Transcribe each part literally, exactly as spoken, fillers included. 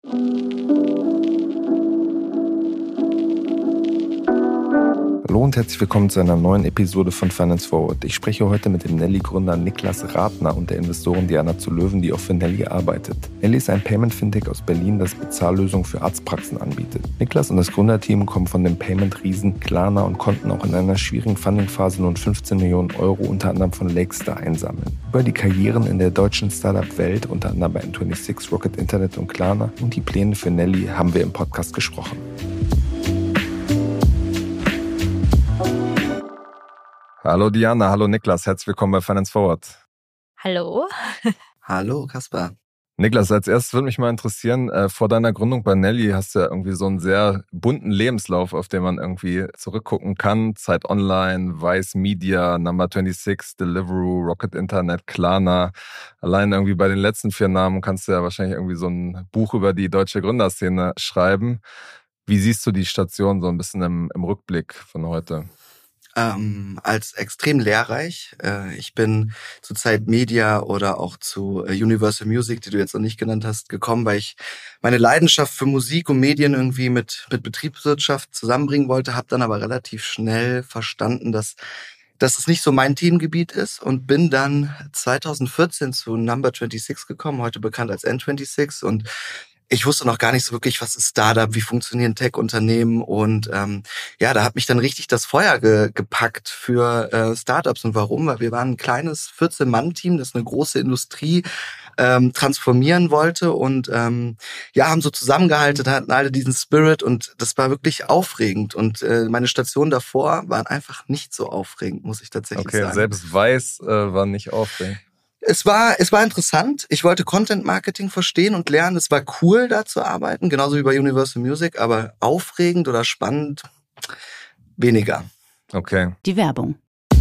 Hallo und herzlich willkommen zu einer neuen Episode von Finance Forward. Ich spreche heute mit dem Nelly-Gründer Niklas Rathner und der Investorin Diana zu Löwen, die auch für Nelly arbeitet. Nelly ist ein Payment-Fintech aus Berlin, das Bezahllösungen für Arztpraxen anbietet. Niklas und das Gründerteam kommen von dem Payment-Riesen Klarna und konnten auch in einer schwierigen Funding-Phase nun fünfzehn Millionen Euro unter anderem von Lakestar einsammeln. Über die Karrieren in der deutschen Startup-Welt, unter anderem bei N sechsundzwanzig, Rocket Internet und Klarna und die Pläne für Nelly haben wir im Podcast gesprochen. Hallo Diana, hallo Niklas, herzlich willkommen bei Finance Forward. Hallo. Hallo Kaspar. Niklas, als erstes würde mich mal interessieren, äh, vor deiner Gründung bei Nelly hast du ja irgendwie so einen sehr bunten Lebenslauf, auf den man irgendwie zurückgucken kann. Zeit Online, Vice Media, Number sechsundzwanzig, Deliveroo, Rocket Internet, Klarna. Allein irgendwie bei den letzten vier Namen kannst du ja wahrscheinlich irgendwie so ein Buch über die deutsche Gründerszene schreiben. Wie siehst du die Station so ein bisschen im, im Rückblick von heute? Ähm, als extrem lehrreich. Äh, ich bin zu Zeit Media oder auch zu äh, Universal Music, die du jetzt noch nicht genannt hast, gekommen, weil ich meine Leidenschaft für Musik und Medien irgendwie mit, mit Betriebswirtschaft zusammenbringen wollte, habe dann aber relativ schnell verstanden, dass dass es nicht so mein Themengebiet ist und bin dann zwanzig vierzehn zu Number sechsundzwanzig gekommen, heute bekannt als N sechsundzwanzig, und ich wusste noch gar nicht so wirklich, was ist Startup, wie funktionieren Tech-Unternehmen, und ähm, ja, da hat mich dann richtig das Feuer ge- gepackt für äh, Startups. Und warum? Weil wir waren ein kleines vierzehn-Mann-Team, das eine große Industrie ähm, transformieren wollte, und ähm, ja, haben so zusammengehalten, hatten alle diesen Spirit, und das war wirklich aufregend. Und äh, meine Stationen davor waren einfach nicht so aufregend, muss ich tatsächlich okay, sagen. Okay, selbst Weiß äh, war nicht aufregend. Es war, es war interessant. Ich wollte Content Marketing verstehen und lernen. Es war cool, da zu arbeiten, genauso wie bei Universal Music, aber aufregend oder spannend weniger. Okay. Die Werbung.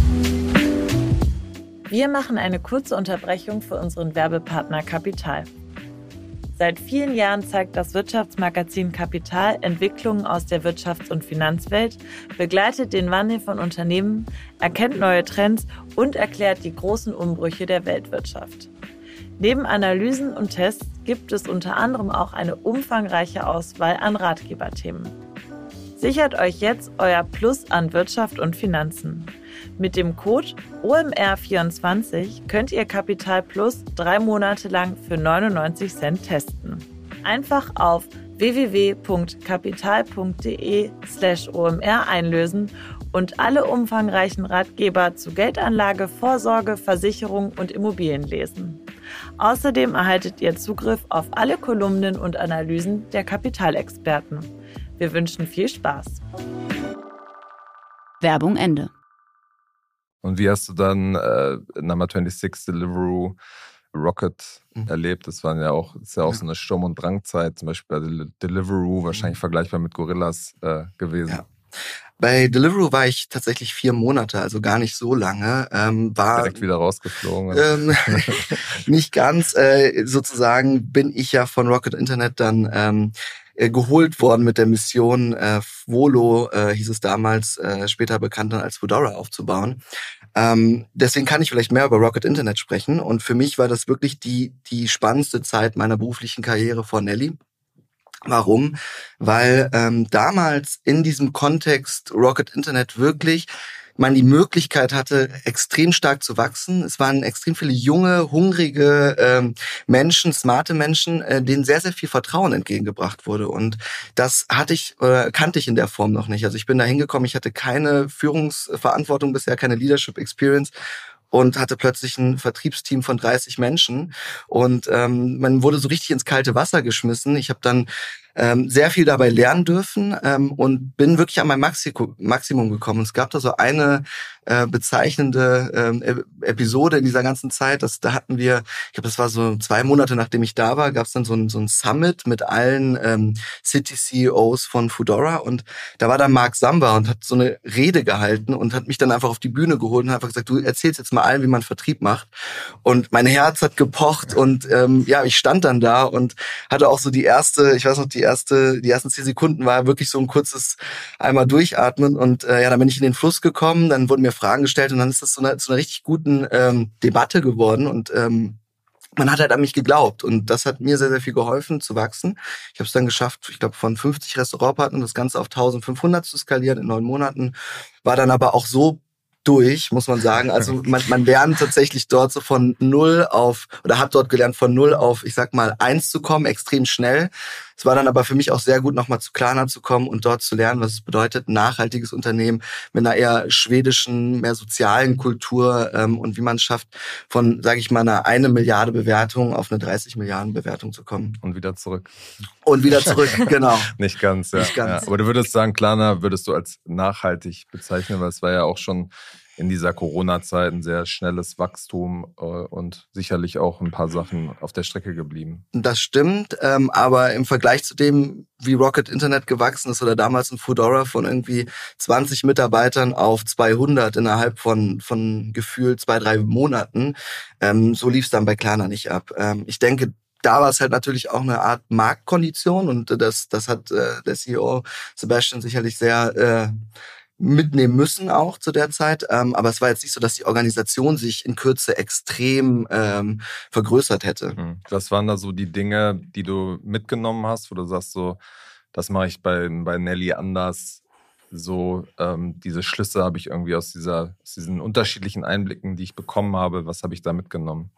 Wir machen eine kurze Unterbrechung für unseren Werbepartner Kapital. Seit vielen Jahren zeigt das Wirtschaftsmagazin Kapital Entwicklungen aus der Wirtschafts- und Finanzwelt, begleitet den Wandel von Unternehmen, erkennt neue Trends und erklärt die großen Umbrüche der Weltwirtschaft. Neben Analysen und Tests gibt es unter anderem auch eine umfangreiche Auswahl an Ratgeberthemen. Sichert euch jetzt euer Plus an Wirtschaft und Finanzen. Mit dem Code O M R vierundzwanzig könnt ihr Kapital Plus drei Monate lang für neunundneunzig Cent testen. Einfach auf www.kapital.de slash OMR einlösen und alle umfangreichen Ratgeber zu Geldanlage, Vorsorge, Versicherung und Immobilien lesen. Außerdem erhaltet ihr Zugriff auf alle Kolumnen und Analysen der Kapitalexperten. Wir wünschen viel Spaß. Werbung Ende. Und wie hast du dann äh, Number sechsundzwanzig, Deliveroo, Rocket mhm. erlebt? Das waren ja auch, ist ja auch ja. so eine Sturm- und Drangzeit, zum Beispiel bei Del- Deliveroo, wahrscheinlich mhm. vergleichbar mit Gorillas äh, gewesen. Ja. Bei Deliveroo war ich tatsächlich vier Monate, also gar nicht so lange. Ähm, war direkt wieder rausgeflogen. Ähm, nicht ganz. Äh, sozusagen bin ich ja von Rocket Internet dann ähm, äh, geholt worden mit der Mission, äh, Volo, äh, hieß es damals, äh, später bekannt dann als Foodora aufzubauen. Ähm, deswegen kann ich vielleicht mehr über Rocket Internet sprechen. Und für mich war das wirklich die die spannendste Zeit meiner beruflichen Karriere vor Nelly. Warum? Weil ähm, damals in diesem Kontext Rocket Internet wirklich man die Möglichkeit hatte, extrem stark zu wachsen. Es waren extrem viele junge, hungrige ähm, Menschen, smarte Menschen, äh, denen sehr, sehr viel Vertrauen entgegengebracht wurde. Und das hatte ich, äh, kannte ich in der Form noch nicht. Also ich bin da hingekommen, ich hatte keine Führungsverantwortung bisher, keine Leadership Experience, und hatte plötzlich ein Vertriebsteam von dreißig Menschen. Und ähm, man wurde so richtig ins kalte Wasser geschmissen. Ich habe dann ähm, sehr viel dabei lernen dürfen ähm, und bin wirklich an mein Maxi- Maximum gekommen. Und es gab da so eine äh, bezeichnende ähm, Episode in dieser ganzen Zeit. Das, da hatten wir, ich glaube, das war so zwei Monate, nachdem ich da war, gab es dann so ein, so ein Summit mit allen ähm, City-C E Os von Foodora. Und da war dann Mark Samba und hat so eine Rede gehalten und hat mich dann einfach auf die Bühne geholt und hat einfach gesagt, du erzählst jetzt mal allen, wie man Vertrieb macht. Und mein Herz hat gepocht und ähm, ja, ich stand dann da und hatte auch so die erste, ich weiß noch, die erste, die ersten zehn Sekunden war wirklich so ein kurzes einmal durchatmen und äh, ja, dann bin ich in den Fluss gekommen, dann wurden mir Fragen gestellt und dann ist das so eine, zu einer richtig guten ähm, Debatte geworden und ähm, man hat halt an mich geglaubt und das hat mir sehr, sehr viel geholfen zu wachsen. Ich habe es dann geschafft, ich glaube von fünfzig Restaurantpartnern das Ganze auf eintausendfünfhundert zu skalieren in neun Monaten, war dann aber auch so durch, muss man sagen. Also man, man lernt tatsächlich dort so von null auf, oder hat dort gelernt von null auf, ich sag mal, eins zu kommen, extrem schnell. Es war dann aber für mich auch sehr gut, nochmal zu Klarna zu kommen und dort zu lernen, was es bedeutet, ein nachhaltiges Unternehmen mit einer eher schwedischen, mehr sozialen Kultur ähm, und wie man es schafft, von, sage ich mal, einer eine Milliarde Bewertung auf eine dreißig Milliarden Bewertung zu kommen. Und wieder zurück. Und wieder zurück, genau. Nicht ganz, ja. Nicht ganz. Ja. Aber du würdest sagen, Klarna würdest du als nachhaltig bezeichnen, weil es war ja auch schon in dieser Corona-Zeit ein sehr schnelles Wachstum äh, und sicherlich auch ein paar Sachen auf der Strecke geblieben. Das stimmt, ähm, aber im Vergleich zu dem, wie Rocket Internet gewachsen ist oder damals ein Foodora von irgendwie zwanzig Mitarbeitern auf zweihundert innerhalb von von gefühlt zwei, drei Monaten, ähm, so lief es dann bei Klarna nicht ab. Ähm, ich denke, da war es halt natürlich auch eine Art Marktkondition und das das hat äh, der C E O Sebastian sicherlich sehr äh, mitnehmen müssen auch zu der Zeit. Ähm, aber es war jetzt nicht so, dass die Organisation sich in Kürze extrem ähm, vergrößert hätte. Was waren da so die Dinge, die du mitgenommen hast, wo du sagst so, das mache ich bei, bei Nelly anders? So ähm, diese Schlüsse habe ich irgendwie aus, dieser, aus diesen unterschiedlichen Einblicken, die ich bekommen habe, was habe ich da mitgenommen?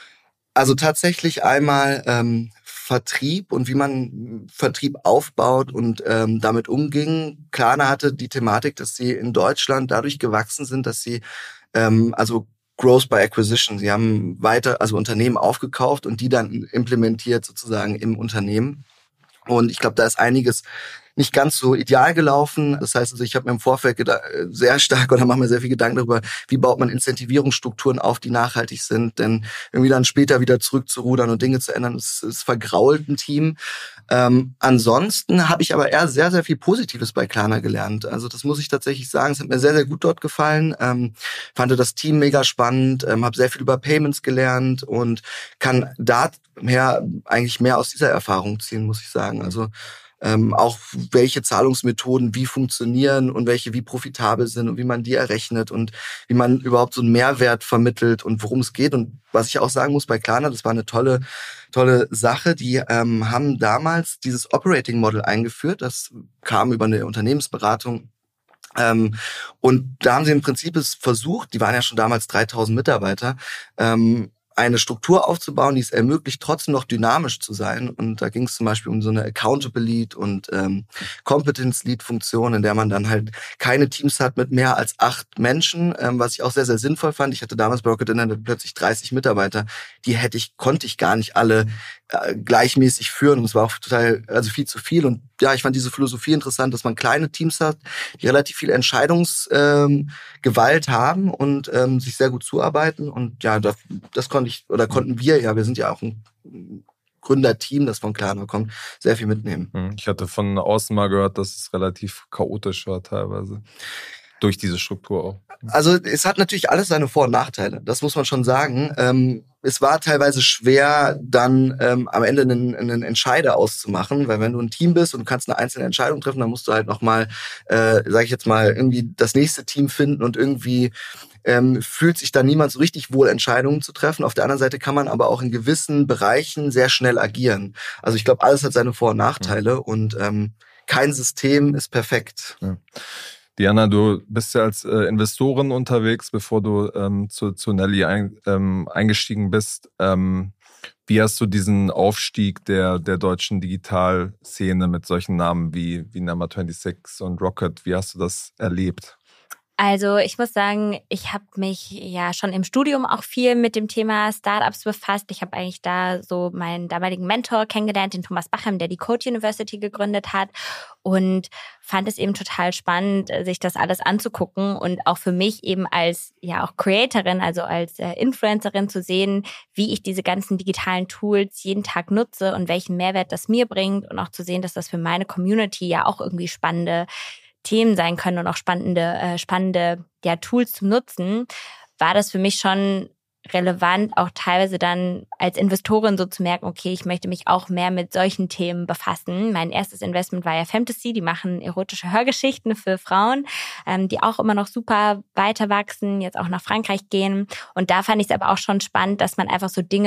Also tatsächlich einmal ähm, Vertrieb und wie man Vertrieb aufbaut und ähm, damit umging. Klarna hatte die Thematik, dass sie in Deutschland dadurch gewachsen sind, dass sie ähm, also Growth by Acquisition, sie haben weiter also Unternehmen aufgekauft und die dann implementiert sozusagen im Unternehmen. Und ich glaube, da ist einiges nicht ganz so ideal gelaufen. Das heißt, also ich habe mir im Vorfeld geda- sehr stark oder mache mir sehr viel Gedanken darüber, wie baut man Incentivierungsstrukturen auf, die nachhaltig sind. Denn irgendwie dann später wieder zurückzurudern und Dinge zu ändern, es, es vergrault ein Team. Ähm, ansonsten habe ich aber eher sehr, sehr viel Positives bei Klarna gelernt. Also das muss ich tatsächlich sagen. Es hat mir sehr, sehr gut dort gefallen. Ähm, fand das Team mega spannend, ähm, habe sehr viel über Payments gelernt und kann daher eigentlich mehr aus dieser Erfahrung ziehen, muss ich sagen. Also Ähm, auch welche Zahlungsmethoden wie funktionieren und welche wie profitabel sind und wie man die errechnet und wie man überhaupt so einen Mehrwert vermittelt und worum es geht. Und was ich auch sagen muss bei Klarna, das war eine tolle tolle Sache. Die ähm, haben damals dieses Operating Model eingeführt. Das kam über eine Unternehmensberatung. Ähm, und da haben sie im Prinzip es versucht, die waren ja schon damals dreitausend Mitarbeiter, ähm, eine Struktur aufzubauen, die es ermöglicht, trotzdem noch dynamisch zu sein. Und da ging es zum Beispiel um so eine Accountable Lead und ähm, Competence Lead Funktion, in der man dann halt keine Teams hat mit mehr als acht Menschen, ähm, was ich auch sehr, sehr sinnvoll fand. Ich hatte damals bei Rocket Internet plötzlich dreißig Mitarbeiter. Die hätte ich, konnte ich gar nicht alle äh, gleichmäßig führen. Und es war auch total, also viel zu viel. Und ja, ich fand diese Philosophie interessant, dass man kleine Teams hat, die relativ viel Entscheidungsgewalt ähm, haben und ähm, sich sehr gut zuarbeiten. Und ja, das, das konnte ich, oder konnten wir, ja, wir sind ja auch ein Gründerteam, das von Klarna kommt, sehr viel mitnehmen. Ich hatte von außen mal gehört, dass es relativ chaotisch war teilweise. Durch diese Struktur auch. Also es hat natürlich alles seine Vor- und Nachteile, das muss man schon sagen. Ähm, es war teilweise schwer, dann ähm, am Ende einen, einen Entscheider auszumachen, weil wenn du ein Team bist und du kannst eine einzelne Entscheidung treffen, dann musst du halt nochmal, äh, sage ich jetzt mal, irgendwie das nächste Team finden und irgendwie ähm, fühlt sich da niemand so richtig wohl, Entscheidungen zu treffen. Auf der anderen Seite kann man aber auch in gewissen Bereichen sehr schnell agieren. Also ich glaube, alles hat seine Vor- und Nachteile, mhm. und ähm, kein System ist perfekt. Ja. Diana, du bist ja als äh, Investorin unterwegs, bevor du ähm, zu, zu Nelly ein, ähm, eingestiegen bist. Ähm, wie hast du diesen Aufstieg der, der deutschen Digitalszene mit solchen Namen wie, wie Number sechsundzwanzig und Rocket, wie hast du das erlebt? Also ich muss sagen, ich habe mich ja schon im Studium auch viel mit dem Thema Startups befasst. Ich habe eigentlich da so meinen damaligen Mentor kennengelernt, den Thomas Bachem, der die Code University gegründet hat, und fand es eben total spannend, sich das alles anzugucken und auch für mich eben als ja auch Creatorin, also als äh, Influencerin zu sehen, wie ich diese ganzen digitalen Tools jeden Tag nutze und welchen Mehrwert das mir bringt, und auch zu sehen, dass das für meine Community ja auch irgendwie spannende Themen sein können und auch spannende, äh, spannende ja, Tools zum Nutzen, war das für mich schon relevant, auch teilweise dann als Investorin so zu merken, okay, ich möchte mich auch mehr mit solchen Themen befassen. Mein erstes Investment war ja Fantasy, die machen erotische Hörgeschichten für Frauen, ähm, die auch immer noch super weiter wachsen, jetzt auch nach Frankreich gehen. Und da fand ich es aber auch schon spannend, dass man einfach so Dinge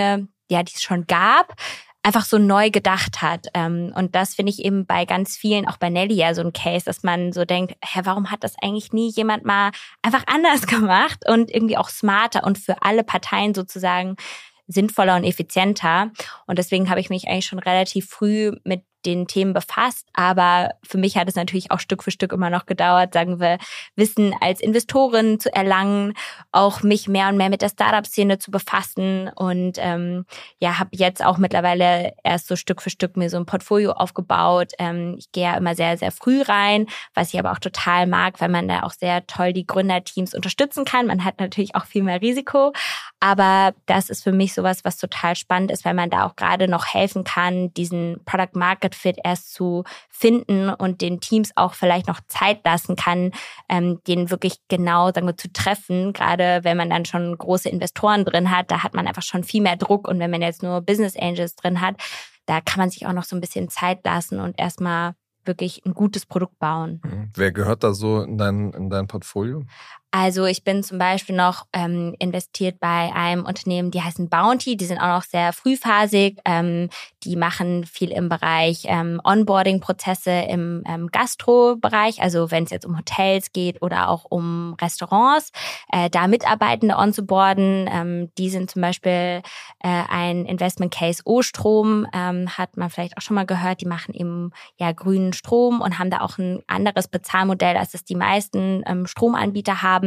ja, die es schon gab, einfach so neu gedacht hat. Und das finde ich eben bei ganz vielen, auch bei Nelly ja so ein Case, dass man so denkt, hä, warum hat das eigentlich nie jemand mal einfach anders gemacht und irgendwie auch smarter und für alle Parteien sozusagen sinnvoller und effizienter. Und deswegen habe ich mich eigentlich schon relativ früh mit den Themen befasst. Aber für mich hat es natürlich auch Stück für Stück immer noch gedauert, sagen wir, Wissen als Investorin zu erlangen, auch mich mehr und mehr mit der Startup-Szene zu befassen und ähm, ja, habe jetzt auch mittlerweile erst so Stück für Stück mir so ein Portfolio aufgebaut. Ähm, ich gehe ja immer sehr, sehr früh rein, was ich aber auch total mag, weil man da auch sehr toll die Gründerteams unterstützen kann. Man hat natürlich auch viel mehr Risiko, aber das ist für mich sowas, was total spannend ist, weil man da auch gerade noch helfen kann, diesen Product Market Fit erst zu finden und den Teams auch vielleicht noch Zeit lassen kann, ähm, den wirklich genau, sagen wir, zu treffen. Gerade wenn man dann schon große Investoren drin hat, da hat man einfach schon viel mehr Druck. Und wenn man jetzt nur Business Angels drin hat, da kann man sich auch noch so ein bisschen Zeit lassen und erstmal wirklich ein gutes Produkt bauen. Wer gehört da so in dein, in dein Portfolio? Also ich bin zum Beispiel noch ähm, investiert bei einem Unternehmen, die heißen Bounty. Die sind auch noch sehr frühphasig. Ähm, die machen viel im Bereich ähm, Onboarding-Prozesse im ähm, Gastro-Bereich. Also wenn es jetzt um Hotels geht oder auch um Restaurants, äh, da Mitarbeitende onzuboarden. Ähm, die sind zum Beispiel äh, ein Investment Case O-Strom, ähm, hat man vielleicht auch schon mal gehört. Die machen eben ja grünen Strom und haben da auch ein anderes Bezahlmodell, als es die meisten ähm, Stromanbieter haben.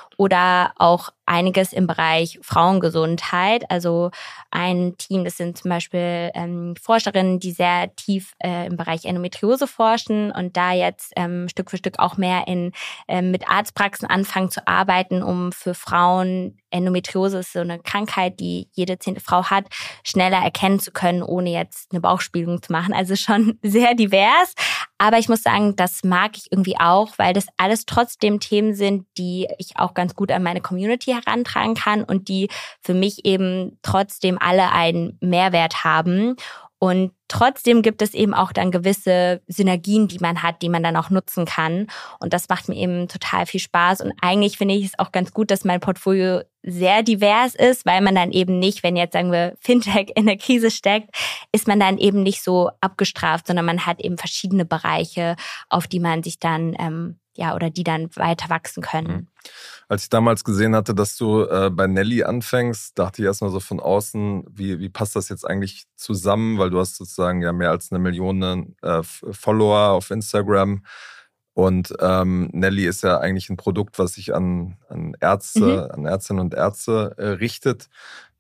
Oder auch einiges im Bereich Frauengesundheit. Also ein Team, das sind zum Beispiel ähm, Forscherinnen, die sehr tief äh, im Bereich Endometriose forschen und da jetzt ähm, Stück für Stück auch mehr in äh, mit Arztpraxen anfangen zu arbeiten, um für Frauen, Endometriose ist so eine Krankheit, die jede zehnte Frau hat, schneller erkennen zu können, ohne jetzt eine Bauchspiegelung zu machen. Also schon sehr divers. Aber ich muss sagen, das mag ich irgendwie auch, weil das alles trotzdem Themen sind, die ich auch ganz gut an meine Community herantragen kann und die für mich eben trotzdem alle einen Mehrwert haben. Und trotzdem gibt es eben auch dann gewisse Synergien, die man hat, die man dann auch nutzen kann. Und das macht mir eben total viel Spaß. Und eigentlich finde ich es auch ganz gut, dass mein Portfolio sehr divers ist, weil man dann eben nicht, wenn jetzt sagen wir Fintech in der Krise steckt, ist man dann eben nicht so abgestraft, sondern man hat eben verschiedene Bereiche, auf die man sich dann ähm, ja, oder die dann weiter wachsen können. Als ich damals gesehen hatte, dass du äh, bei Nelly anfängst, dachte ich erstmal so von außen, wie, wie passt das jetzt eigentlich zusammen? Weil du hast sozusagen ja mehr als eine Million äh, Follower auf Instagram. Und ähm, Nelly ist ja eigentlich ein Produkt, was sich an, an Ärzte, mhm. an Ärztinnen und Ärzte äh, richtet.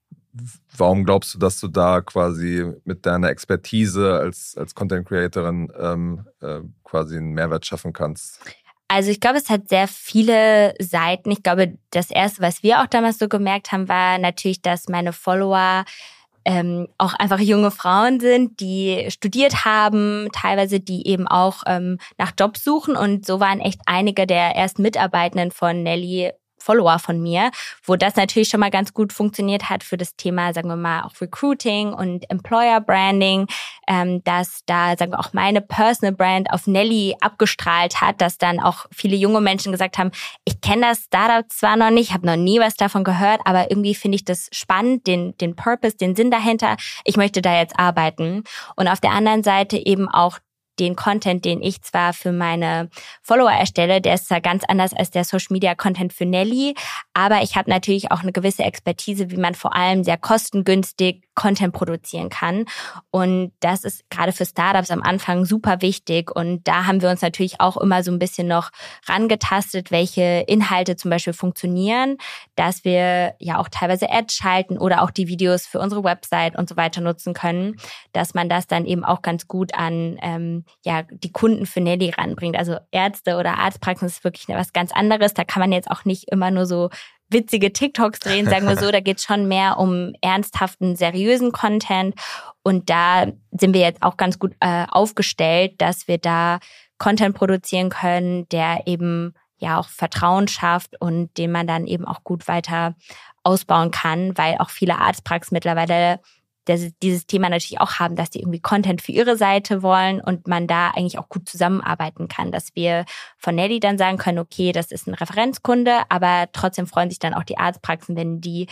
Warum glaubst du, dass du da quasi mit deiner Expertise als, als Content Creatorin ähm, äh, quasi einen Mehrwert schaffen kannst? Also ich glaube, es hat sehr viele Seiten. Ich glaube, das Erste, was wir auch damals so gemerkt haben, war natürlich, dass meine Follower ähm, auch einfach junge Frauen sind, die studiert haben, teilweise die eben auch ähm, nach Jobs suchen. Und so waren echt einige der ersten Mitarbeitenden von Nelly Follower von mir, wo das natürlich schon mal ganz gut funktioniert hat für das Thema, sagen wir mal, auch Recruiting und Employer Branding, ähm, dass da, sagen wir, auch meine Personal Brand auf Nelly abgestrahlt hat, dass dann auch viele junge Menschen gesagt haben, ich kenne das Startup zwar noch nicht, habe noch nie was davon gehört, aber irgendwie finde ich das spannend, den, den Purpose, den Sinn dahinter, ich möchte da jetzt arbeiten. Und auf der anderen Seite eben auch den Content, den ich zwar für meine Follower erstelle, der ist zwar ganz anders als der Social-Media-Content für Nelly, aber ich habe natürlich auch eine gewisse Expertise, wie man vor allem sehr kostengünstig Content produzieren kann. Und das ist gerade für Startups am Anfang super wichtig. Und da haben wir uns natürlich auch immer so ein bisschen noch rangetastet, welche Inhalte zum Beispiel funktionieren, dass wir ja auch teilweise Ads schalten oder auch die Videos für unsere Website und so weiter nutzen können, dass man das dann eben auch ganz gut an ähm, ja die Kunden für Nelly ranbringt. Also Ärzte oder Arztpraxen ist wirklich was ganz anderes. Da kann man jetzt auch nicht immer nur so witzige TikToks drehen, sagen wir so. Da geht es schon mehr um ernsthaften, seriösen Content. Und da sind wir jetzt auch ganz gut äh, aufgestellt, dass wir da Content produzieren können, der eben ja auch Vertrauen schafft und den man dann eben auch gut weiter ausbauen kann, weil auch viele Arztpraxen mittlerweile dieses Thema natürlich auch haben, dass die irgendwie Content für ihre Seite wollen und man da eigentlich auch gut zusammenarbeiten kann, dass wir von Nelly dann sagen können, okay, das ist ein Referenzkunde, aber trotzdem freuen sich dann auch die Arztpraxen, wenn die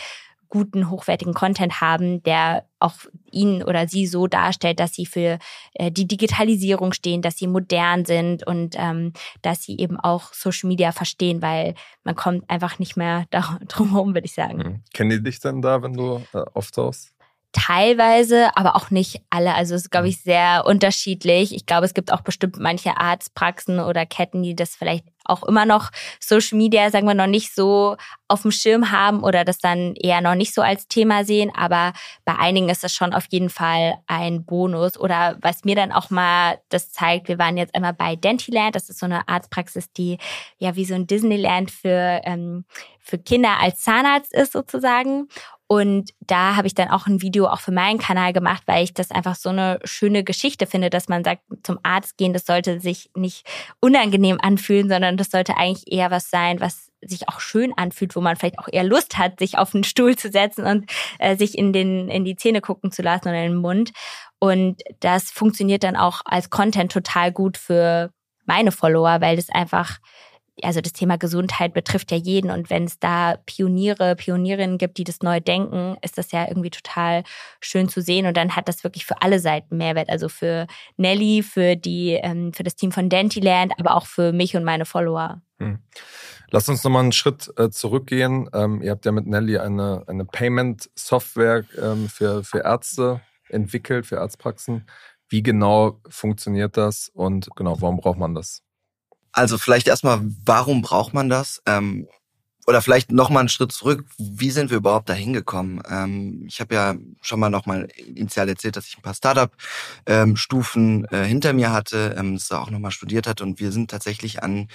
guten, hochwertigen Content haben, der auch ihn oder sie so darstellt, dass sie für äh, die Digitalisierung stehen, dass sie modern sind und ähm, dass sie eben auch Social Media verstehen, weil man kommt einfach nicht mehr da, drum herum, würde ich sagen. Mhm. Kennen die dich denn da, wenn du äh, auftauchst? Teilweise, aber auch nicht alle. Also es ist, glaube ich, sehr unterschiedlich. Ich glaube, es gibt auch bestimmt manche Arztpraxen oder Ketten, die das vielleicht auch immer noch Social Media, sagen wir, noch nicht so auf dem Schirm haben oder das dann eher noch nicht so als Thema sehen. Aber bei einigen ist das schon auf jeden Fall ein Bonus. Oder was mir dann auch mal das zeigt, wir waren jetzt einmal bei Dentiland. Das ist so eine Arztpraxis, die ja wie so ein Disneyland für, ähm, für Kinder als Zahnarzt ist sozusagen. Und da habe ich dann auch ein Video auch für meinen Kanal gemacht, weil ich das einfach so eine schöne Geschichte finde, dass man sagt, zum Arzt gehen, das sollte sich nicht unangenehm anfühlen, sondern das sollte eigentlich eher was sein, was sich auch schön anfühlt, wo man vielleicht auch eher Lust hat, sich auf einen Stuhl zu setzen und äh, sich in den in die Zähne gucken zu lassen oder in den Mund. Und das funktioniert dann auch als Content total gut für meine Follower, weil das einfach, also das Thema Gesundheit betrifft ja jeden und wenn es da Pioniere, Pionierinnen gibt, die das neu denken, ist das ja irgendwie total schön zu sehen und dann hat das wirklich für alle Seiten Mehrwert, also für Nelly, für die, ähm, für das Team von Dentiland, aber auch für mich und meine Follower. Hm. Lass uns nochmal einen Schritt äh, zurückgehen. Ähm, ihr habt ja mit Nelly eine, eine Payment-Software ähm, für, für Ärzte entwickelt, für Arztpraxen. Wie genau funktioniert das und genau, warum braucht man das? Also vielleicht erstmal, warum braucht man das? Ähm, oder vielleicht nochmal einen Schritt zurück. Wie sind wir überhaupt da hingekommen? Ähm, ich habe ja schon mal nochmal initial erzählt, dass ich ein paar Startup-Stufen ähm, äh, hinter mir hatte, ähm, das auch nochmal studiert hatte. Und wir sind tatsächlich an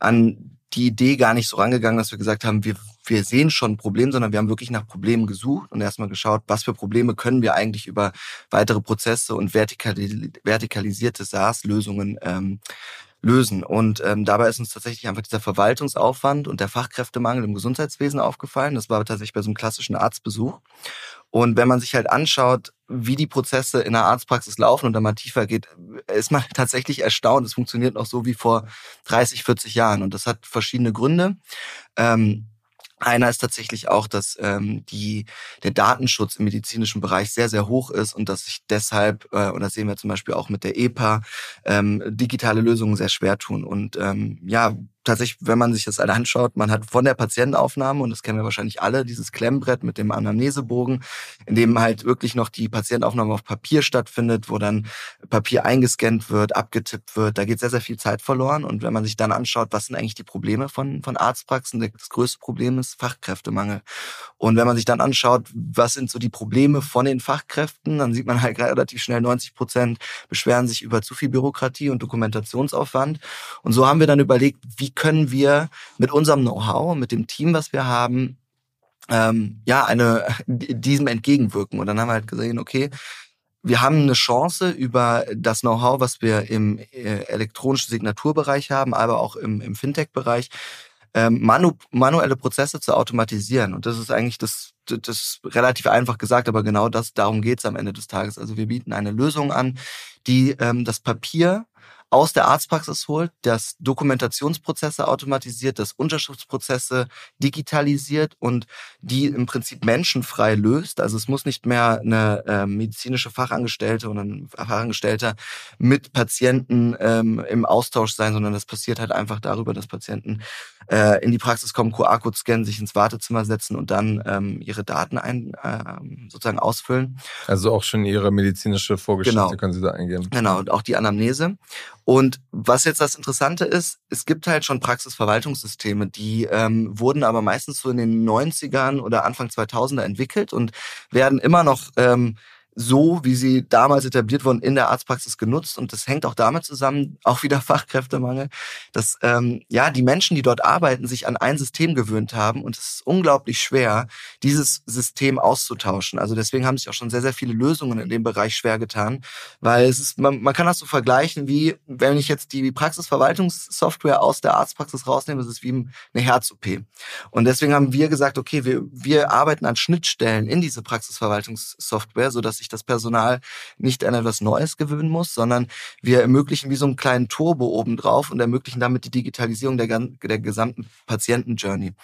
an die Idee gar nicht so rangegangen, dass wir gesagt haben, wir wir sehen schon ein Problem, sondern wir haben wirklich nach Problemen gesucht und erstmal geschaut, was für Probleme können wir eigentlich über weitere Prozesse und vertikali- vertikalisierte SaaS-Lösungen ähm, lösen. Und ähm, dabei ist uns tatsächlich einfach dieser Verwaltungsaufwand und der Fachkräftemangel im Gesundheitswesen aufgefallen. Das war tatsächlich bei so einem klassischen Arztbesuch. Und wenn man sich halt anschaut, wie die Prozesse in der Arztpraxis laufen und da mal tiefer geht, ist man tatsächlich erstaunt. Es funktioniert noch so wie vor dreißig, vierzig Jahren. Und das hat verschiedene Gründe. Ähm, Einer ist tatsächlich auch, dass ähm, die der Datenschutz im medizinischen Bereich sehr, sehr hoch ist und dass sich deshalb, äh, und das sehen wir zum Beispiel auch mit der E P A, ähm, digitale Lösungen sehr schwer tun. Und ähm, ja, tatsächlich, wenn man sich das alle anschaut, man hat von der Patientenaufnahme, und das kennen wir wahrscheinlich alle, dieses Klemmbrett mit dem Anamnesebogen, in dem halt wirklich noch die Patientenaufnahme auf Papier stattfindet, wo dann Papier eingescannt wird, abgetippt wird. Da geht sehr, sehr viel Zeit verloren. Und wenn man sich dann anschaut, was sind eigentlich die Probleme von von Arztpraxen, das größte Problem ist Fachkräftemangel. Und wenn man sich dann anschaut, was sind so die Probleme von den Fachkräften, dann sieht man halt relativ schnell, neunzig Prozent beschweren sich über zu viel Bürokratie und Dokumentationsaufwand. Und so haben wir dann überlegt, wie können wir mit unserem Know-how, mit dem Team, was wir haben, ähm, ja, eine diesem entgegenwirken. Und dann haben wir halt gesehen, okay, wir haben eine Chance über das Know-how, was wir im äh, elektronischen Signaturbereich haben, aber auch im, im Fintech-Bereich, ähm, manu manuelle Prozesse zu automatisieren. Und das ist eigentlich das, das ist relativ einfach gesagt, aber genau das, darum geht's am Ende des Tages. Also wir bieten eine Lösung an, die ähm, das Papier aus der Arztpraxis holt, das Dokumentationsprozesse automatisiert, das Unterschriftsprozesse digitalisiert und die im Prinzip menschenfrei löst. Also es muss nicht mehr eine äh, medizinische Fachangestellte oder ein Fachangestellter mit Patienten ähm, im Austausch sein, sondern das passiert halt einfach darüber, dass Patienten äh, in die Praxis kommen, Q R-Code scannen, sich ins Wartezimmer setzen und dann ähm, ihre Daten ein, äh, sozusagen ausfüllen. Also auch schon ihre medizinische Vorgeschichte genau. können Sie da eingeben. Genau, und auch die Anamnese. Und was jetzt das Interessante ist, es gibt halt schon Praxisverwaltungssysteme, die ähm, wurden aber meistens so in den neunzigern oder Anfang zweitausender entwickelt und werden immer noch ähm, so, wie sie damals etabliert wurden, in der Arztpraxis genutzt. Und das hängt auch damit zusammen, auch wieder Fachkräftemangel, dass ähm, ja die Menschen, die dort arbeiten, sich an ein System gewöhnt haben. Und es ist unglaublich schwer, dieses System auszutauschen. Also deswegen haben sich auch schon sehr, sehr viele Lösungen in dem Bereich schwer getan. Weil es ist, man, man kann das so vergleichen, wie wenn ich jetzt die Praxisverwaltungssoftware aus der Arztpraxis rausnehme, ist es wie eine Herz-O P. Und deswegen haben wir gesagt, okay, wir, wir arbeiten an Schnittstellen in diese Praxisverwaltungssoftware, sodass ich das Personal nicht an etwas Neues gewöhnen muss, sondern wir ermöglichen wie so einen kleinen Turbo obendrauf und ermöglichen damit die Digitalisierung der, der gesamten Patienten-Journey.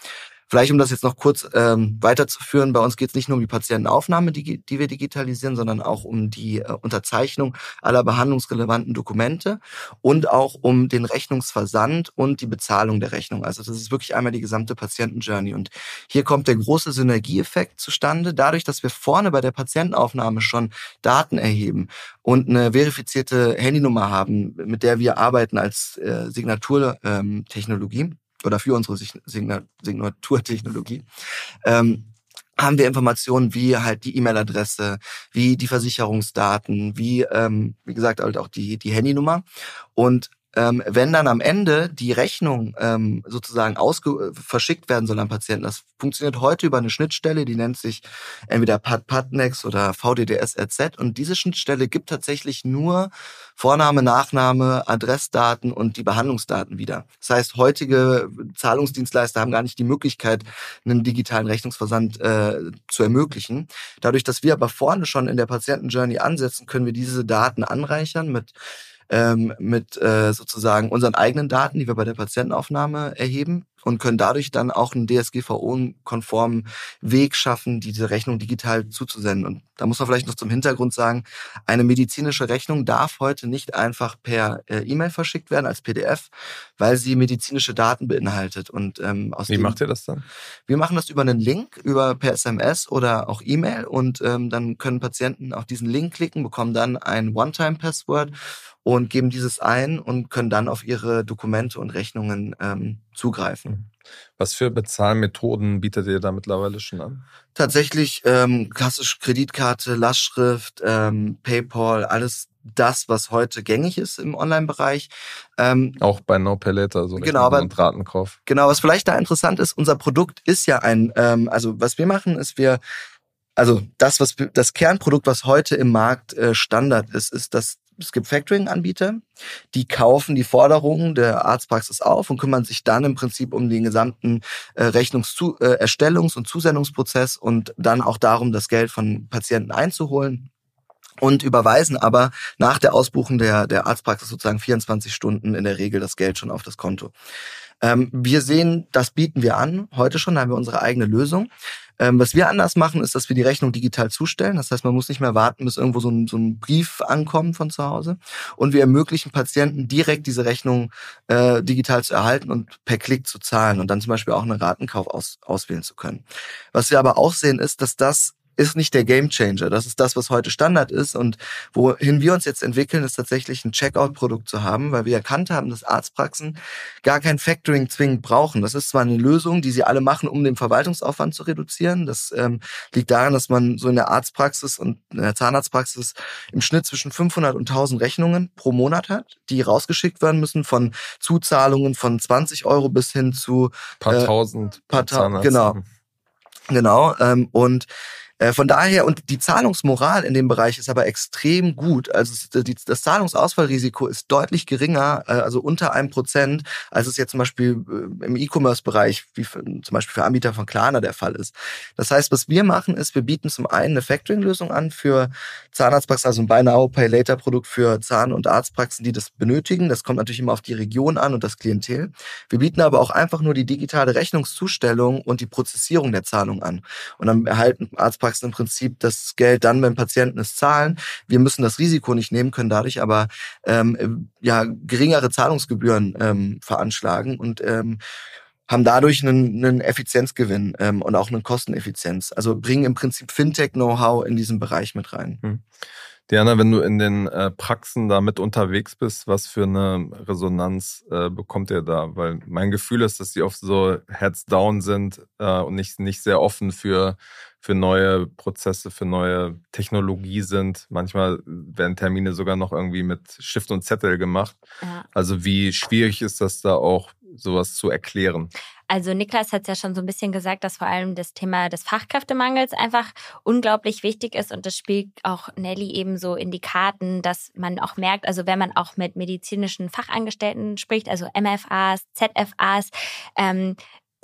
Vielleicht, um das jetzt noch kurz ähm, weiterzuführen, bei uns geht es nicht nur um die Patientenaufnahme, die, die wir digitalisieren, sondern auch um die äh, Unterzeichnung aller behandlungsrelevanten Dokumente und auch um den Rechnungsversand und die Bezahlung der Rechnung. Also das ist wirklich einmal die gesamte Patientenjourney. Und hier kommt der große Synergieeffekt zustande, dadurch, dass wir vorne bei der Patientenaufnahme schon Daten erheben und eine verifizierte Handynummer haben, mit der wir arbeiten als äh, Signaturtechnologie. Ähm, oder für unsere Signaturtechnologie, ähm, haben wir Informationen wie halt die E-Mail-Adresse, wie die Versicherungsdaten, wie, ähm, wie gesagt, halt auch die, die Handynummer. Und ähm, wenn dann am Ende die Rechnung ähm, sozusagen ausge- verschickt werden soll an Patienten, das funktioniert heute über eine Schnittstelle, die nennt sich entweder P A D Padnex oder V D D S R Z, und diese Schnittstelle gibt tatsächlich nur Vorname, Nachname, Adressdaten und die Behandlungsdaten wieder. Das heißt, heutige Zahlungsdienstleister haben gar nicht die Möglichkeit, einen digitalen Rechnungsversand äh, zu ermöglichen. Dadurch, dass wir aber vorne schon in der Patientenjourney ansetzen, können wir diese Daten anreichern mit ähm, mit äh, sozusagen unseren eigenen Daten, die wir bei der Patientenaufnahme erheben, und können dadurch dann auch einen D S G V O-konformen Weg schaffen, diese Rechnung digital zuzusenden. Und da muss man vielleicht noch zum Hintergrund sagen, eine medizinische Rechnung darf heute nicht einfach per äh, E-Mail verschickt werden als P D F, weil sie medizinische Daten beinhaltet. Und ähm, aus Wie dem, macht ihr das dann? Wir machen das über einen Link, über per S M S oder auch E-Mail, und ähm, dann können Patienten auf diesen Link klicken, bekommen dann ein One-Time-Password und geben dieses ein und können dann auf ihre Dokumente und Rechnungen ähm, zugreifen. Was für Bezahlmethoden bietet ihr da mittlerweile schon an? Tatsächlich ähm, klassisch Kreditkarte, Lastschrift, ähm, PayPal, alles das, was heute gängig ist im Online-Bereich. Ähm, Auch bei No Pay Later, so genau, aber, und Ratenkauf. Genau, was vielleicht da interessant ist, unser Produkt ist ja ein, ähm, also was wir machen, ist wir, also das, was wir, das Kernprodukt, was heute im Markt äh, Standard ist, ist das. Es gibt Factoring-Anbieter, die kaufen die Forderungen der Arztpraxis auf und kümmern sich dann im Prinzip um den gesamten äh, Rechnungserstellungs- äh, Erstellungs- und Zusendungsprozess und dann auch darum, das Geld von Patienten einzuholen, und überweisen aber nach der Ausbuchung der, der Arztpraxis sozusagen vierundzwanzig Stunden in der Regel das Geld schon auf das Konto. Ähm, wir sehen, das bieten wir an. Heute schon haben wir unsere eigene Lösung. Ähm, was wir anders machen, ist, dass wir die Rechnung digital zustellen. Das heißt, man muss nicht mehr warten, bis irgendwo so ein, so ein Brief ankommt von zu Hause. Und wir ermöglichen Patienten direkt diese Rechnung äh, digital zu erhalten und per Klick zu zahlen und dann zum Beispiel auch einen Ratenkauf aus, auswählen zu können. Was wir aber auch sehen, ist, dass das ist nicht der Gamechanger. Das ist das, was heute Standard ist, und wohin wir uns jetzt entwickeln, ist tatsächlich ein Checkout-Produkt zu haben, weil wir erkannt haben, dass Arztpraxen gar kein Factoring zwingend brauchen. Das ist zwar eine Lösung, die sie alle machen, um den Verwaltungsaufwand zu reduzieren. Das ähm, liegt daran, dass man so in der Arztpraxis und in der Zahnarztpraxis im Schnitt zwischen fünfhundert und tausend Rechnungen pro Monat hat, die rausgeschickt werden müssen, von Zuzahlungen von zwanzig Euro bis hin zu paar äh, tausend. Paar tausend, genau. Genau, ähm, und Äh, von daher, und die Zahlungsmoral in dem Bereich ist aber extrem gut. Also die, das Zahlungsausfallrisiko ist deutlich geringer, äh, also unter einem Prozent, als es jetzt zum Beispiel äh, im E-Commerce-Bereich, wie für, zum Beispiel für Anbieter von Klarna der Fall ist. Das heißt, was wir machen, ist, wir bieten zum einen eine Factoring-Lösung an für Zahnarztpraxen, also ein Buy Now, Pay Later-Produkt für Zahn- und Arztpraxen, die das benötigen. Das kommt natürlich immer auf die Region an und das Klientel. Wir bieten aber auch einfach nur die digitale Rechnungszustellung und die Prozessierung der Zahlung an. Und dann erhalten Arztpraxen im Prinzip das Geld dann, wenn Patienten es zahlen. Wir müssen das Risiko nicht nehmen, können dadurch aber ähm, ja geringere Zahlungsgebühren ähm, veranschlagen und ähm, haben dadurch einen, einen Effizienzgewinn ähm, und auch eine Kosteneffizienz. Also bringen im Prinzip Fintech-Know-how in diesen Bereich mit rein. Hm. Diana, wenn du in den äh, Praxen da mit unterwegs bist, was für eine Resonanz äh, bekommt ihr da? Weil mein Gefühl ist, dass die oft so heads down sind äh, und nicht, nicht sehr offen für, für neue Prozesse, für neue Technologie sind. Manchmal werden Termine sogar noch irgendwie mit Stift und Zettel gemacht. Ja. Also wie schwierig ist das da auch, sowas zu erklären? Also Niklas hat es ja schon so ein bisschen gesagt, dass vor allem das Thema des Fachkräftemangels einfach unglaublich wichtig ist, und das spielt auch Nelly eben so in die Karten, dass man auch merkt, also wenn man auch mit medizinischen Fachangestellten spricht, also M F As, Z F As, ähm,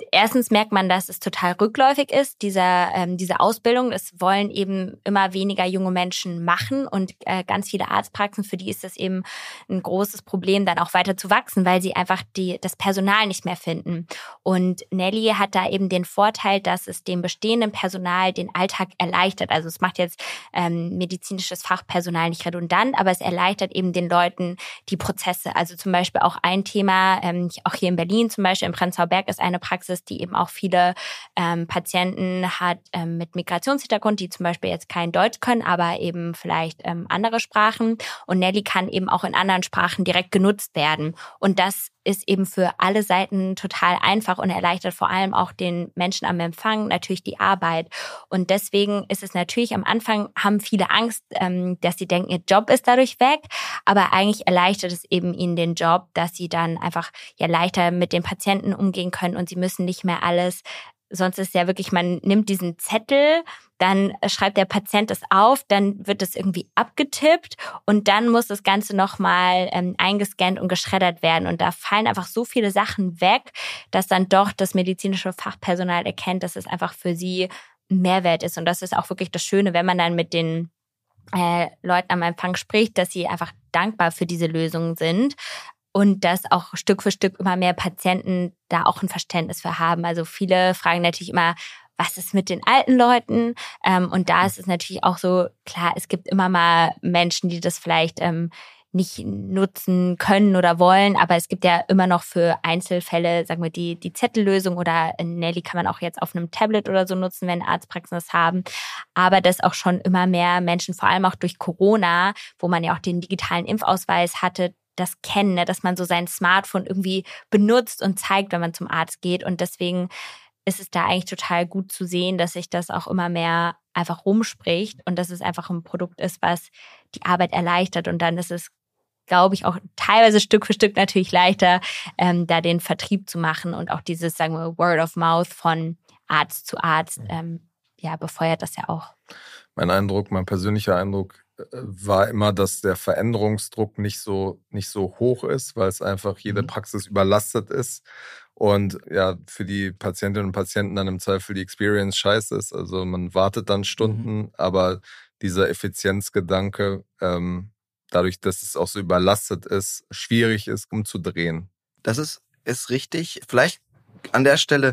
erstens merkt man, dass es total rückläufig ist, dieser, ähm, diese Ausbildung. Es wollen eben immer weniger junge Menschen machen und äh, ganz viele Arztpraxen, für die ist das eben ein großes Problem, dann auch weiter zu wachsen, weil sie einfach die, das Personal nicht mehr finden. Und Nelly hat da eben den Vorteil, dass es dem bestehenden Personal den Alltag erleichtert. Also es macht jetzt ähm, medizinisches Fachpersonal nicht redundant, aber es erleichtert eben den Leuten die Prozesse. Also zum Beispiel auch ein Thema, ähm, auch hier in Berlin zum Beispiel, im Prenzlauer Berg ist eine Praxis, die eben auch viele ähm, Patienten hat ähm, mit Migrationshintergrund, die zum Beispiel jetzt kein Deutsch können, aber eben vielleicht ähm, andere Sprachen. Und Nelly kann eben auch in anderen Sprachen direkt genutzt werden. Und das ist eben für alle Seiten total einfach und erleichtert vor allem auch den Menschen am Empfang natürlich die Arbeit. Und deswegen ist es natürlich am Anfang, haben viele Angst, ähm, dass sie denken, ihr Job ist dadurch weg. Aber eigentlich erleichtert es eben ihnen den Job, dass sie dann einfach ja leichter mit den Patienten umgehen können und sie müssen nicht mehr alles. Sonst ist ja wirklich, man nimmt diesen Zettel, dann schreibt der Patient das auf, dann wird das irgendwie abgetippt und dann muss das Ganze nochmal ähm, eingescannt und geschreddert werden. Und da fallen einfach so viele Sachen weg, dass dann doch das medizinische Fachpersonal erkennt, dass es einfach für sie ein Mehrwert ist. Und das ist auch wirklich das Schöne, wenn man dann mit den äh, Leuten am Empfang spricht, dass sie einfach dankbar für diese Lösungen sind. Und dass auch Stück für Stück immer mehr Patienten da auch ein Verständnis für haben. Also viele fragen natürlich immer, was ist mit den alten Leuten? Und da ist es natürlich auch so, klar, es gibt immer mal Menschen, die das vielleicht nicht nutzen können oder wollen. Aber es gibt ja immer noch für Einzelfälle, sagen wir, die, die Zettellösung oder Nelly kann man auch jetzt auf einem Tablet oder so nutzen, wenn Arztpraxen das haben. Aber dass auch schon immer mehr Menschen, vor allem auch durch Corona, wo man ja auch den digitalen Impfausweis hatte, das kennen, ne? Dass man so sein Smartphone irgendwie benutzt und zeigt, wenn man zum Arzt geht. Und deswegen ist es da eigentlich total gut zu sehen, dass sich das auch immer mehr einfach rumspricht und dass es einfach ein Produkt ist, was die Arbeit erleichtert. Und dann ist es, glaube ich, auch teilweise Stück für Stück natürlich leichter, ähm, da den Vertrieb zu machen und auch dieses, sagen wir, Word of Mouth von Arzt zu Arzt, ähm, ja, befeuert das ja auch. Mein Eindruck, mein persönlicher Eindruck war immer, dass der Veränderungsdruck nicht so nicht so hoch ist, weil es einfach jede Praxis überlastet ist und ja für die Patientinnen und Patienten dann im Zweifel die Experience scheiße ist. Also man wartet dann Stunden, mhm. aber dieser Effizienzgedanke, ähm, dadurch, dass es auch so überlastet ist, schwierig ist, umzudrehen. Das ist, ist richtig. Vielleicht an der Stelle,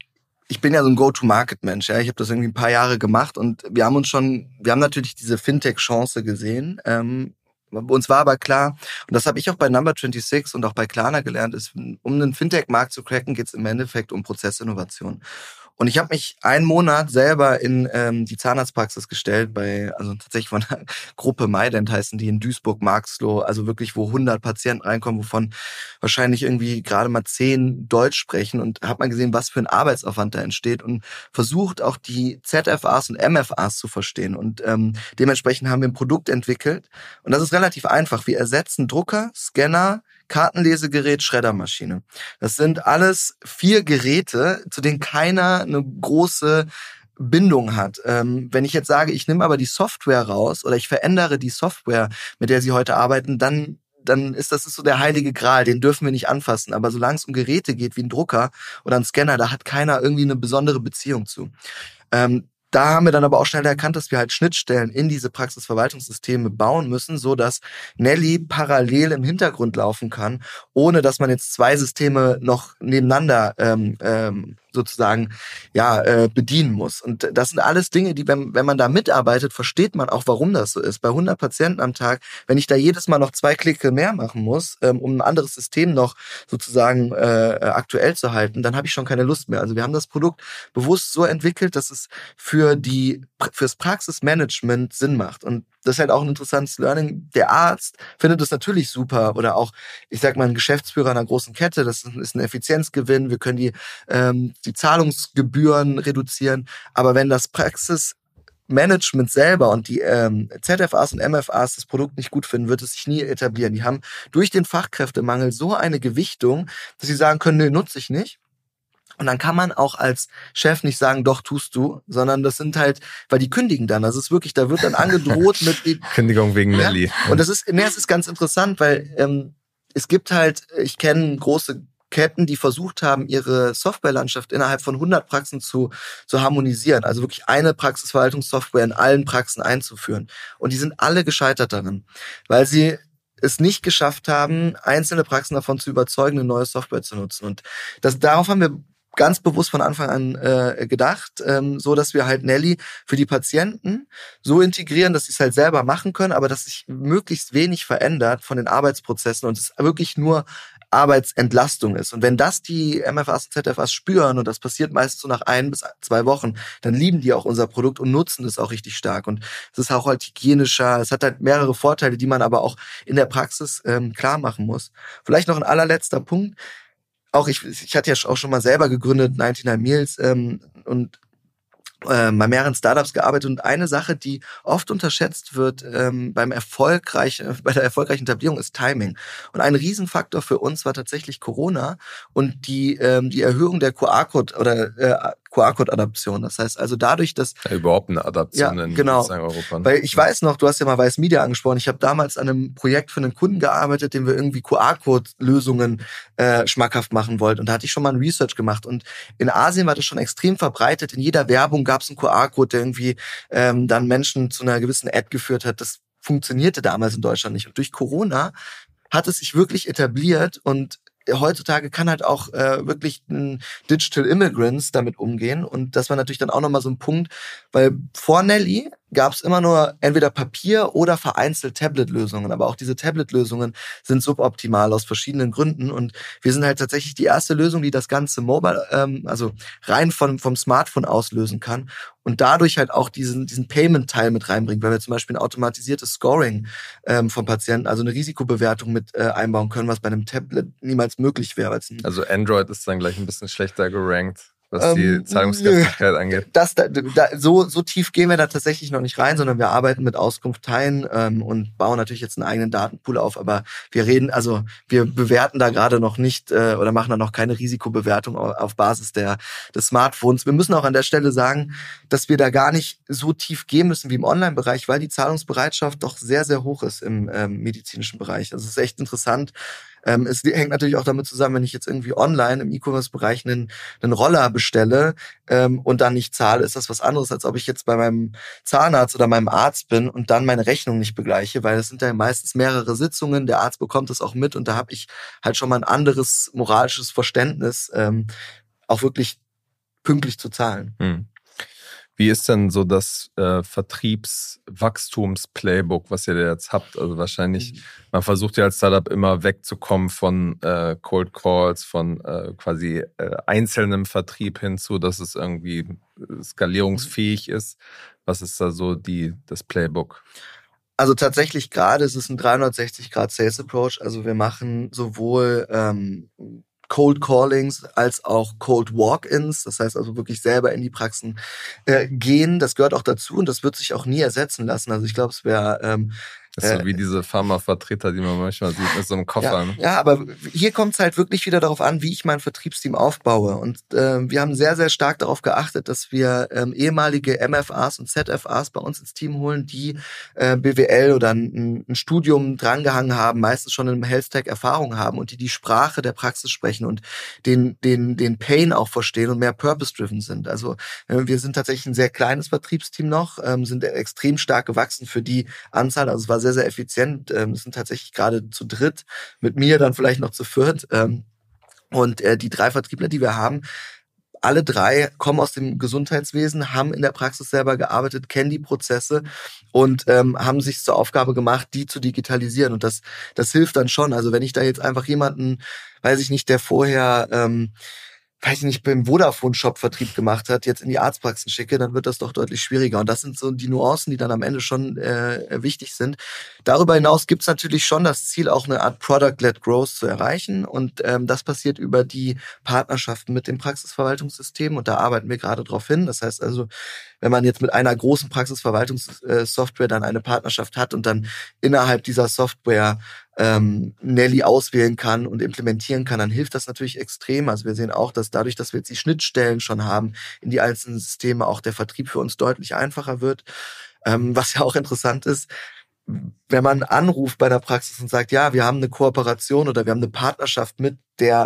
ich bin ja so ein Go-to-Market-Mensch, ja. Ich habe das irgendwie ein paar Jahre gemacht und wir haben uns schon, wir haben natürlich diese Fintech-Chance gesehen. Ähm, uns war aber klar, und das habe ich auch bei Number sechsundzwanzig und auch bei Klarna gelernt, ist, um einen Fintech-Markt zu cracken, geht es im Endeffekt um Prozessinnovation. Und ich habe mich einen Monat selber in ähm, die Zahnarztpraxis gestellt, bei also tatsächlich von der Gruppe Maident heißen die in Duisburg-Marxloh, also wirklich, wo hundert Patienten reinkommen, wovon wahrscheinlich irgendwie gerade mal zehn Deutsch sprechen und habe mal gesehen, was für ein Arbeitsaufwand da entsteht und versucht auch die Z F As und M F As zu verstehen. Und ähm, dementsprechend haben wir ein Produkt entwickelt und das ist relativ einfach. Wir ersetzen Drucker, Scanner, Kartenlesegerät, Schreddermaschine. Das sind alles vier Geräte, zu denen keiner eine große Bindung hat. Ähm, wenn ich jetzt sage, ich nehme aber die Software raus oder ich verändere die Software, mit der Sie heute arbeiten, dann dann ist das ist so der heilige Gral, den dürfen wir nicht anfassen. Aber solange es um Geräte geht wie ein Drucker oder ein Scanner, da hat keiner irgendwie eine besondere Beziehung zu. Ähm, Da haben wir dann aber auch schnell erkannt, dass wir halt Schnittstellen in diese Praxisverwaltungssysteme bauen müssen, so dass Nelly parallel im Hintergrund laufen kann, ohne dass man jetzt zwei Systeme noch nebeneinander ähm, ähm, sozusagen ja äh, bedienen muss. Und das sind alles Dinge, die, wenn, wenn man da mitarbeitet, versteht man auch, warum das so ist. Bei hundert Patienten am Tag, wenn ich da jedes Mal noch zwei Klicke mehr machen muss, ähm, um ein anderes System noch sozusagen äh, aktuell zu halten, dann habe ich schon keine Lust mehr. Also wir haben das Produkt bewusst so entwickelt, dass es für die fürs Praxismanagement Sinn macht. Und das ist halt auch ein interessantes Learning. Der Arzt findet das natürlich super oder auch, ich sag mal, ein Geschäftsführer einer großen Kette, das ist ein Effizienzgewinn, wir können die, ähm, die Zahlungsgebühren reduzieren, aber wenn das Praxismanagement selber und die ähm, Z F As und M F As das Produkt nicht gut finden, wird es sich nie etablieren. Die haben durch den Fachkräftemangel so eine Gewichtung, dass sie sagen können, nee, nutze ich nicht. Und dann kann man auch als Chef nicht sagen, doch, tust du, sondern das sind halt, weil die kündigen dann. Das ist wirklich, da wird dann angedroht mit... Die, Kündigung wegen Nelly. Ja? Und das ist, nee, es ist ganz interessant, weil ähm, es gibt halt, ich kenne große Ketten, die versucht haben, ihre Softwarelandschaft innerhalb von hundert Praxen zu, zu harmonisieren. Also wirklich eine Praxisverwaltungssoftware in allen Praxen einzuführen. Und die sind alle gescheitert darin, weil sie es nicht geschafft haben, einzelne Praxen davon zu überzeugen, eine neue Software zu nutzen. Und das, darauf haben wir ganz bewusst von Anfang an äh, gedacht, ähm, so dass wir halt Nelly für die Patienten so integrieren, dass sie es halt selber machen können, aber dass sich möglichst wenig verändert von den Arbeitsprozessen und es wirklich nur Arbeitsentlastung ist. Und wenn das die M F As und Z F As spüren, und das passiert meist so nach ein bis zwei Wochen, dann lieben die auch unser Produkt und nutzen es auch richtig stark. Und es ist auch halt hygienischer, es hat halt mehrere Vorteile, die man aber auch in der Praxis ähm, klar machen muss. Vielleicht noch ein allerletzter Punkt. Auch ich, ich hatte ja auch schon mal selber gegründet, neunundneunzig Meals, ähm, und äh, bei mehreren Startups gearbeitet. Und eine Sache, die oft unterschätzt wird ähm, beim erfolgreichen, bei der erfolgreichen Etablierung, ist Timing. Und ein Riesenfaktor für uns war tatsächlich Corona und die ähm, die Erhöhung der Q R-Code oder äh, Q R-Code-Adaption. Das heißt also dadurch, dass ja, überhaupt eine Adaption ja, in genau. Europa. Weil ich weiß noch, du hast ja mal Weiß Media angesprochen, ich habe damals an einem Projekt für einen Kunden gearbeitet, dem wir irgendwie Q R-Code-Lösungen äh, schmackhaft machen wollten. Und da hatte ich schon mal ein Research gemacht. Und in Asien war das schon extrem verbreitet. In jeder Werbung gab es einen Q R-Code, der irgendwie ähm, dann Menschen zu einer gewissen Ad geführt hat. Das funktionierte damals in Deutschland nicht. Und durch Corona hat es sich wirklich etabliert und heutzutage kann halt auch äh, wirklich ein Digital Immigrants damit umgehen. Und das war natürlich dann auch nochmal so ein Punkt, weil vor Nelly gab es immer nur entweder Papier oder vereinzelt Tablet-Lösungen. Aber auch diese Tablet-Lösungen sind suboptimal aus verschiedenen Gründen. Und wir sind halt tatsächlich die erste Lösung, die das Ganze mobile, ähm, also rein von, vom Smartphone auslösen kann. Und dadurch halt auch diesen, diesen Payment-Teil mit reinbringt, weil wir zum Beispiel ein automatisiertes Scoring ähm, von Patienten, also eine Risikobewertung mit äh, einbauen können, was bei einem Tablet niemals möglich wäre. Also Android ist dann gleich ein bisschen schlechter gerankt, was ähm, die Zahlungsgerechtigkeit angeht. Das, da, da, so, so tief gehen wir da tatsächlich noch nicht rein, sondern wir arbeiten mit Auskunftteilen ähm, und bauen natürlich jetzt einen eigenen Datenpool auf. Aber wir reden, also wir bewerten da gerade noch nicht äh, oder machen da noch keine Risikobewertung auf, auf Basis der des Smartphones. Wir müssen auch an der Stelle sagen, dass wir da gar nicht so tief gehen müssen wie im Online-Bereich, weil die Zahlungsbereitschaft doch sehr, sehr hoch ist im ähm, medizinischen Bereich. Das ist echt interessant. Ähm, es hängt natürlich auch damit zusammen, wenn ich jetzt irgendwie online im E-Commerce-Bereich einen, einen Roller bestelle ähm, und dann nicht zahle, ist das was anderes, als ob ich jetzt bei meinem Zahnarzt oder meinem Arzt bin und dann meine Rechnung nicht begleiche, weil das sind ja meistens mehrere Sitzungen, der Arzt bekommt das auch mit und da habe ich halt schon mal ein anderes moralisches Verständnis, ähm, auch wirklich pünktlich zu zahlen. Hm. Wie ist denn so das äh, Vertriebswachstums-Playbook, was ihr da jetzt habt? Also wahrscheinlich, mhm. man versucht ja als Startup immer wegzukommen von äh, Cold Calls, von äh, quasi äh, einzelnem Vertrieb hinzu, dass es irgendwie skalierungsfähig ist. Was ist da so die das Playbook? Also tatsächlich gerade ist es ein dreihundertsechzig Grad Sales Approach. Also wir machen sowohl ähm, Cold Callings als auch Cold Walk-ins, das heißt also wirklich selber in die Praxen äh, gehen. Das gehört auch dazu und das wird sich auch nie ersetzen lassen. Also ich glaube, es wäre ähm, Das ist so wie diese Pharmavertreter, die man manchmal sieht mit so einem Koffer. Ja, ja, aber hier kommt es halt wirklich wieder darauf an, wie ich mein Vertriebsteam aufbaue. Und äh, wir haben sehr, sehr stark darauf geachtet, dass wir ähm, ehemalige M F As und Z F As bei uns ins Team holen, die äh, B W L oder ein, ein Studium drangehangen haben, meistens schon im Health-Tech Erfahrung haben und die die Sprache der Praxis sprechen und den den den Pain auch verstehen und mehr purpose-driven sind. Also äh, wir sind tatsächlich ein sehr kleines Vertriebsteam noch, ähm, sind extrem stark gewachsen für die Anzahl. Also es war sehr, sehr effizient. Ähm, es sind tatsächlich gerade zu dritt, mit mir dann vielleicht noch zu viert. Ähm, und äh, die drei Vertriebler, die wir haben, alle drei kommen aus dem Gesundheitswesen, haben in der Praxis selber gearbeitet, kennen die Prozesse und ähm, haben sich zur Aufgabe gemacht, die zu digitalisieren. Und das, das hilft dann schon. Also wenn ich da jetzt einfach jemanden, weiß ich nicht, der vorher ähm, weiß ich nicht, beim Vodafone-Shop Vertrieb gemacht hat, jetzt in die Arztpraxen schicke, dann wird das doch deutlich schwieriger. Und das sind so die Nuancen, die dann am Ende schon äh, wichtig sind. Darüber hinaus gibt es natürlich schon das Ziel, auch eine Art Product-led Growth zu erreichen. Und ähm, das passiert über die Partnerschaften mit dem Praxisverwaltungssystem. Und da arbeiten wir gerade drauf hin. Das heißt also, wenn man jetzt mit einer großen Praxisverwaltungssoftware dann eine Partnerschaft hat und dann innerhalb dieser Software ähm, Nelly auswählen kann und implementieren kann, dann hilft das natürlich extrem. Also wir sehen auch, dass dadurch, dass wir jetzt die Schnittstellen schon haben in die einzelnen Systeme, auch der Vertrieb für uns deutlich einfacher wird. Ähm, was ja auch interessant ist, wenn man anruft bei der Praxis und sagt, ja, wir haben eine Kooperation oder wir haben eine Partnerschaft mit der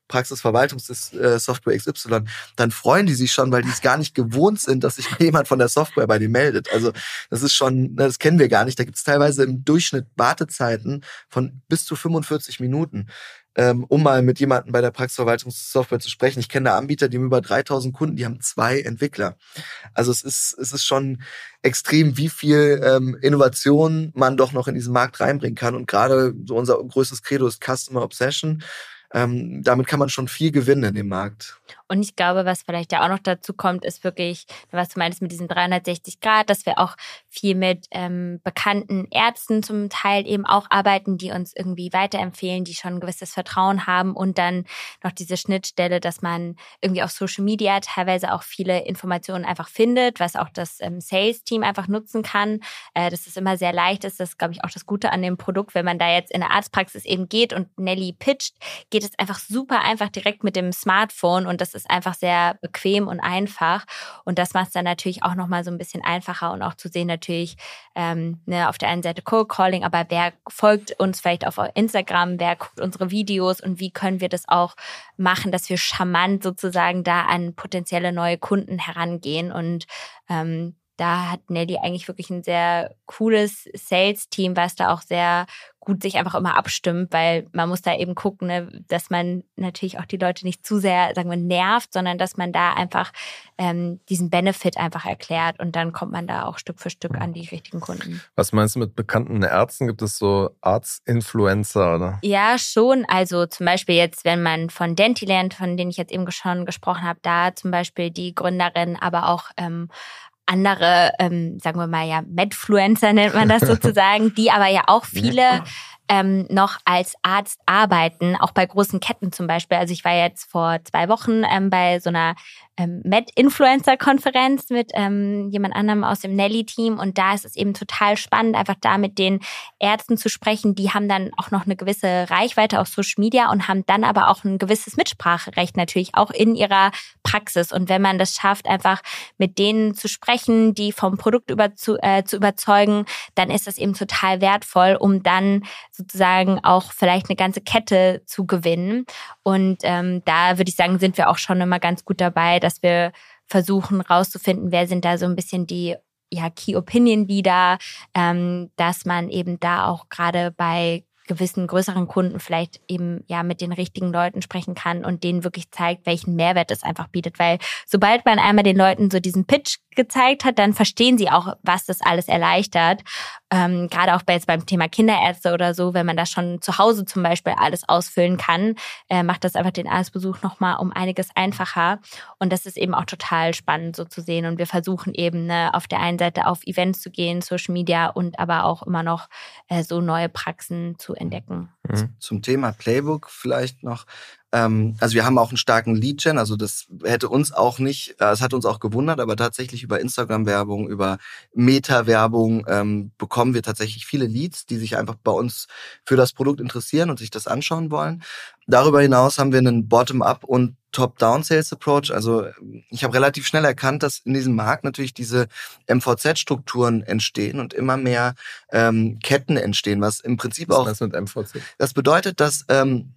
Praxisverwaltungssoftware X Y, dann freuen die sich schon, weil die es gar nicht gewohnt sind, dass sich jemand von der Software bei dir meldet. Also das ist schon, das kennen wir gar nicht. Da gibt es teilweise im Durchschnitt Wartezeiten von bis zu fünfundvierzig Minuten, ähm, um mal mit jemandem bei der Praxisverwaltungssoftware zu sprechen. Ich kenne da Anbieter, die haben über dreitausend Kunden, die haben zwei Entwickler. Also es ist es ist schon extrem, wie viel ähm, Innovation man doch noch in diesen Markt reinbringen kann. Und gerade so unser größtes Credo ist Customer Obsession. Ähm, damit kann man schon viel gewinnen in dem Markt. Und ich glaube, was vielleicht ja auch noch dazu kommt, ist wirklich, was du meinst mit diesen dreihundertsechzig Grad, dass wir auch viel mit ähm, bekannten Ärzten zum Teil eben auch arbeiten, die uns irgendwie weiterempfehlen, die schon ein gewisses Vertrauen haben und dann noch diese Schnittstelle, dass man irgendwie auf Social Media teilweise auch viele Informationen einfach findet, was auch das ähm, Sales-Team einfach nutzen kann, äh, dass es immer sehr leicht ist. Das ist, glaube ich, auch das Gute an dem Produkt, wenn man da jetzt in eine Arztpraxis eben geht und Nelly pitcht, geht es einfach super einfach direkt mit dem Smartphone und das ist einfach sehr bequem und einfach. Und das macht es dann natürlich auch nochmal so ein bisschen einfacher und auch zu sehen natürlich ähm, ne, auf der einen Seite Cold Calling, aber wer folgt uns vielleicht auf Instagram, wer guckt unsere Videos und wie können wir das auch machen, dass wir charmant sozusagen da an potenzielle neue Kunden herangehen. Und ähm, da hat Nelly eigentlich wirklich ein sehr cooles Sales-Team, was da auch sehr gut sich einfach immer abstimmt, weil man muss da eben gucken, ne, dass man natürlich auch die Leute nicht zu sehr, sagen wir, nervt, sondern dass man da einfach ähm, diesen Benefit einfach erklärt und dann kommt man da auch Stück für Stück an die richtigen Kunden. Was meinst du mit bekannten Ärzten? Gibt es so Arztinfluencer, oder? Ja, schon. Also zum Beispiel jetzt, wenn man von Dentiland, von denen ich jetzt eben schon gesprochen habe, da zum Beispiel die Gründerin, aber auch ähm, andere, ähm, sagen wir mal ja, Medfluencer nennt man das sozusagen, die aber ja auch viele ähm, noch als Arzt arbeiten, auch bei großen Ketten zum Beispiel. Also ich war jetzt vor zwei Wochen ähm, bei so einer ähm, Med-Influencer-Konferenz mit ähm, jemand anderem aus dem Nelly-Team und da ist es eben total spannend, einfach da mit den Ärzten zu sprechen. Die haben dann auch noch eine gewisse Reichweite auf Social Media und haben dann aber auch ein gewisses Mitspracherecht natürlich auch in ihrer Praxis. Und wenn man das schafft, einfach mit denen zu sprechen, die vom Produkt über zu, äh, zu überzeugen, dann ist das eben total wertvoll, um dann sozusagen auch vielleicht eine ganze Kette zu gewinnen. Und ähm, da würde ich sagen, sind wir auch schon immer ganz gut dabei, dass wir versuchen rauszufinden, wer sind da so ein bisschen die ja, Key Opinion Leader, ähm, dass man eben da auch gerade bei gewissen größeren Kunden vielleicht eben ja mit den richtigen Leuten sprechen kann und denen wirklich zeigt, welchen Mehrwert es einfach bietet. Weil sobald man einmal den Leuten so diesen Pitch gezeigt hat, dann verstehen sie auch, was das alles erleichtert. Ähm, gerade auch bei, jetzt beim Thema Kinderärzte oder so, wenn man das schon zu Hause zum Beispiel alles ausfüllen kann, äh, macht das einfach den Arztbesuch nochmal um einiges einfacher. Und das ist eben auch total spannend so zu sehen. Und wir versuchen eben ne, auf der einen Seite auf Events zu gehen, Social Media und aber auch immer noch äh, so neue Praxen zu entdecken. Mhm. Zum Thema Playbook vielleicht noch. Ähm, also wir haben auch einen starken Lead-Gen, also das hätte uns auch nicht, äh, es hat uns auch gewundert, aber tatsächlich über Instagram-Werbung, über Meta-Werbung ähm, bekommen wir tatsächlich viele Leads, die sich einfach bei uns für das Produkt interessieren und sich das anschauen wollen. Darüber hinaus haben wir einen Bottom-up und Top-Down-Sales-Approach. Also ich habe relativ schnell erkannt, dass in diesem Markt natürlich diese M V Z-Strukturen entstehen und immer mehr ähm, Ketten entstehen, was im Prinzip was auch... Was mit M V Z? Das bedeutet, dass ähm,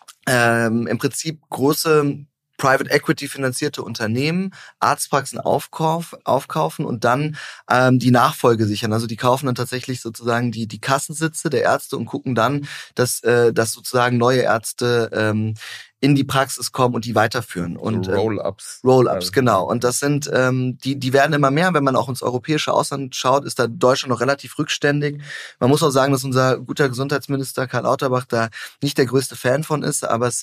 ähm, im Prinzip große Private Equity finanzierte Unternehmen Arztpraxen aufkauf, aufkaufen und dann ähm, die Nachfolge sichern. Also die kaufen dann tatsächlich sozusagen die die Kassensitze der Ärzte und gucken dann, dass äh, dass sozusagen neue Ärzte ähm, in die Praxis kommen und die weiterführen. Und so Roll-ups. Äh, Roll-ups, genau. Und das sind, ähm, die die werden immer mehr. Wenn man auch ins europäische Ausland schaut, ist da Deutschland noch relativ rückständig. Man muss auch sagen, dass unser guter Gesundheitsminister Karl Lauterbach da nicht der größte Fan von ist, aber es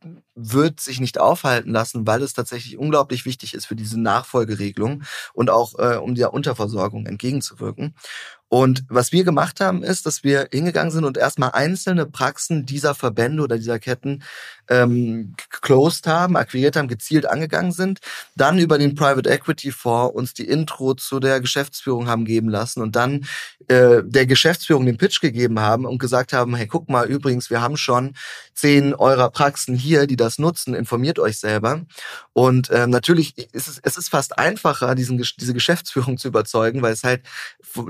wird sich nicht aufhalten lassen, weil es tatsächlich unglaublich wichtig ist für diese Nachfolgeregelung und auch äh, um der Unterversorgung entgegenzuwirken. Und was wir gemacht haben, ist, dass wir hingegangen sind und erstmal einzelne Praxen dieser Verbände oder dieser Ketten ähm, closed haben, akquiriert haben, gezielt angegangen sind, dann über den Private Equity Fonds uns die Intro zu der Geschäftsführung haben geben lassen und dann äh, der Geschäftsführung den Pitch gegeben haben und gesagt haben, hey, guck mal, übrigens, wir haben schon zehn eurer Praxen hier, die das nutzen, informiert euch selber. Und ähm, natürlich ist es, es ist fast einfacher, diesen, diese Geschäftsführung zu überzeugen, weil es halt ne, auf der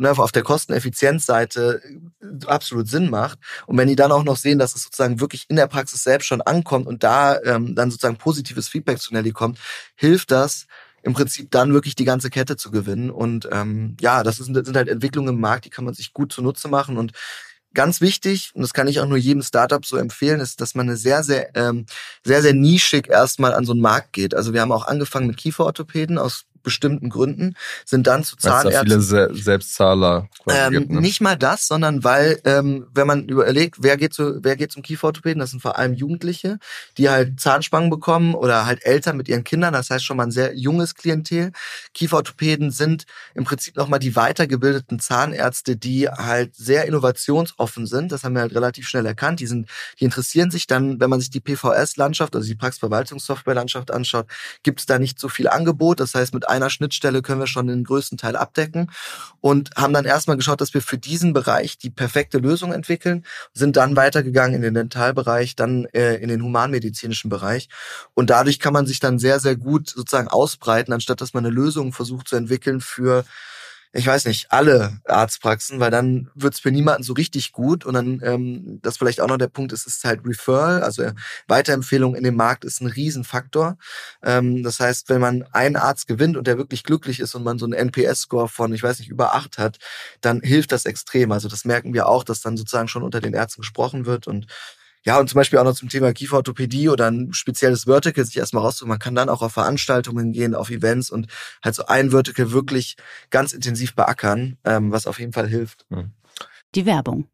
Kosteneffizienzseite absolut Sinn macht. Und wenn die dann auch noch sehen, dass es sozusagen wirklich in der Praxis selbst schon ankommt und da ähm, dann sozusagen positives Feedback zu Nelly kommt, hilft das im Prinzip dann wirklich die ganze Kette zu gewinnen. Und ähm, ja, das ist, sind halt Entwicklungen im Markt, die kann man sich gut zunutze machen. Und ganz wichtig, und das kann ich auch nur jedem Startup so empfehlen, ist, dass man eine sehr, sehr, ähm, sehr, sehr nischig erstmal an so einen Markt geht. Also wir haben auch angefangen mit Kieferorthopäden aus bestimmten Gründen, sind dann zu Zahnärzten. Weil es da viele Se- Selbstzahler quasi ähm, gibt, ne? Nicht mal das, sondern weil, ähm, wenn man überlegt, wer geht zu, wer geht zum Kieferorthopäden, das sind vor allem Jugendliche, die halt Zahnspangen bekommen oder halt Eltern mit ihren Kindern, das heißt schon mal ein sehr junges Klientel. Kieferorthopäden sind im Prinzip nochmal die weitergebildeten Zahnärzte, die halt sehr innovationsoffen sind, das haben wir halt relativ schnell erkannt, die sind, die interessieren sich dann, wenn man sich die P V S-Landschaft, also die Praxisverwaltungssoftware-Landschaft anschaut, gibt es da nicht so viel Angebot, das heißt, mit einer Schnittstelle können wir schon den größten Teil abdecken und haben dann erstmal geschaut, dass wir für diesen Bereich die perfekte Lösung entwickeln, sind dann weitergegangen in den Dentalbereich, dann äh, in den humanmedizinischen Bereich und dadurch kann man sich dann sehr, sehr gut sozusagen ausbreiten, anstatt dass man eine Lösung versucht zu entwickeln für, ich weiß nicht, alle Arztpraxen, weil dann wird's für niemanden so richtig gut und dann, ähm, das vielleicht auch noch der Punkt ist, ist halt Referral, also Weiterempfehlung in dem Markt ist ein Riesenfaktor. Ähm, das heißt, wenn man einen Arzt gewinnt und der wirklich glücklich ist und man so einen N P S-Score von, ich weiß nicht, über acht hat, dann hilft das extrem. Also das merken wir auch, dass dann sozusagen schon unter den Ärzten gesprochen wird und ja, und zum Beispiel auch noch zum Thema Kieferorthopädie oder ein spezielles Vertical sich erstmal raussuchen. Man kann dann auch auf Veranstaltungen gehen, auf Events und halt so ein Vertical wirklich ganz intensiv beackern, ähm, was auf jeden Fall hilft. Die Werbung.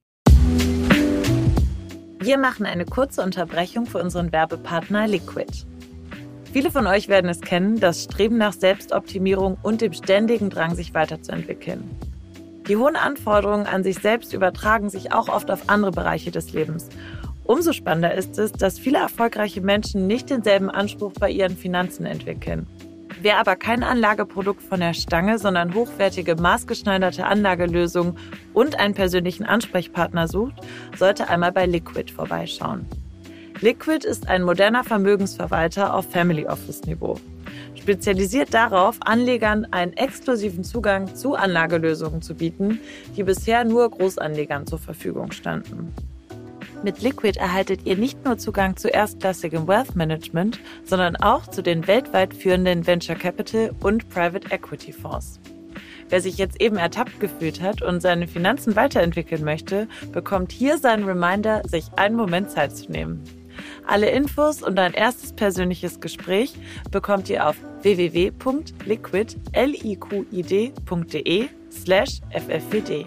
Wir machen eine kurze Unterbrechung für unseren Werbepartner Liquid. Viele von euch werden es kennen, das Streben nach Selbstoptimierung und dem ständigen Drang, sich weiterzuentwickeln. Die hohen Anforderungen an sich selbst übertragen sich auch oft auf andere Bereiche des Lebens. Umso spannender ist es, dass viele erfolgreiche Menschen nicht denselben Anspruch bei ihren Finanzen entwickeln. Wer aber kein Anlageprodukt von der Stange, sondern hochwertige, maßgeschneiderte Anlagelösungen und einen persönlichen Ansprechpartner sucht, sollte einmal bei Liquid vorbeischauen. Liquid ist ein moderner Vermögensverwalter auf Family Office Niveau. Spezialisiert darauf, Anlegern einen exklusiven Zugang zu Anlagelösungen zu bieten, die bisher nur Großanlegern zur Verfügung standen. Mit Liquid erhaltet ihr nicht nur Zugang zu erstklassigem Wealth Management, sondern auch zu den weltweit führenden Venture Capital und Private Equity Fonds. Wer sich jetzt eben ertappt gefühlt hat und seine Finanzen weiterentwickeln möchte, bekommt hier seinen Reminder, sich einen Moment Zeit zu nehmen. Alle Infos und ein erstes persönliches Gespräch bekommt ihr auf w w w punkt liquid punkt de slash f f w d.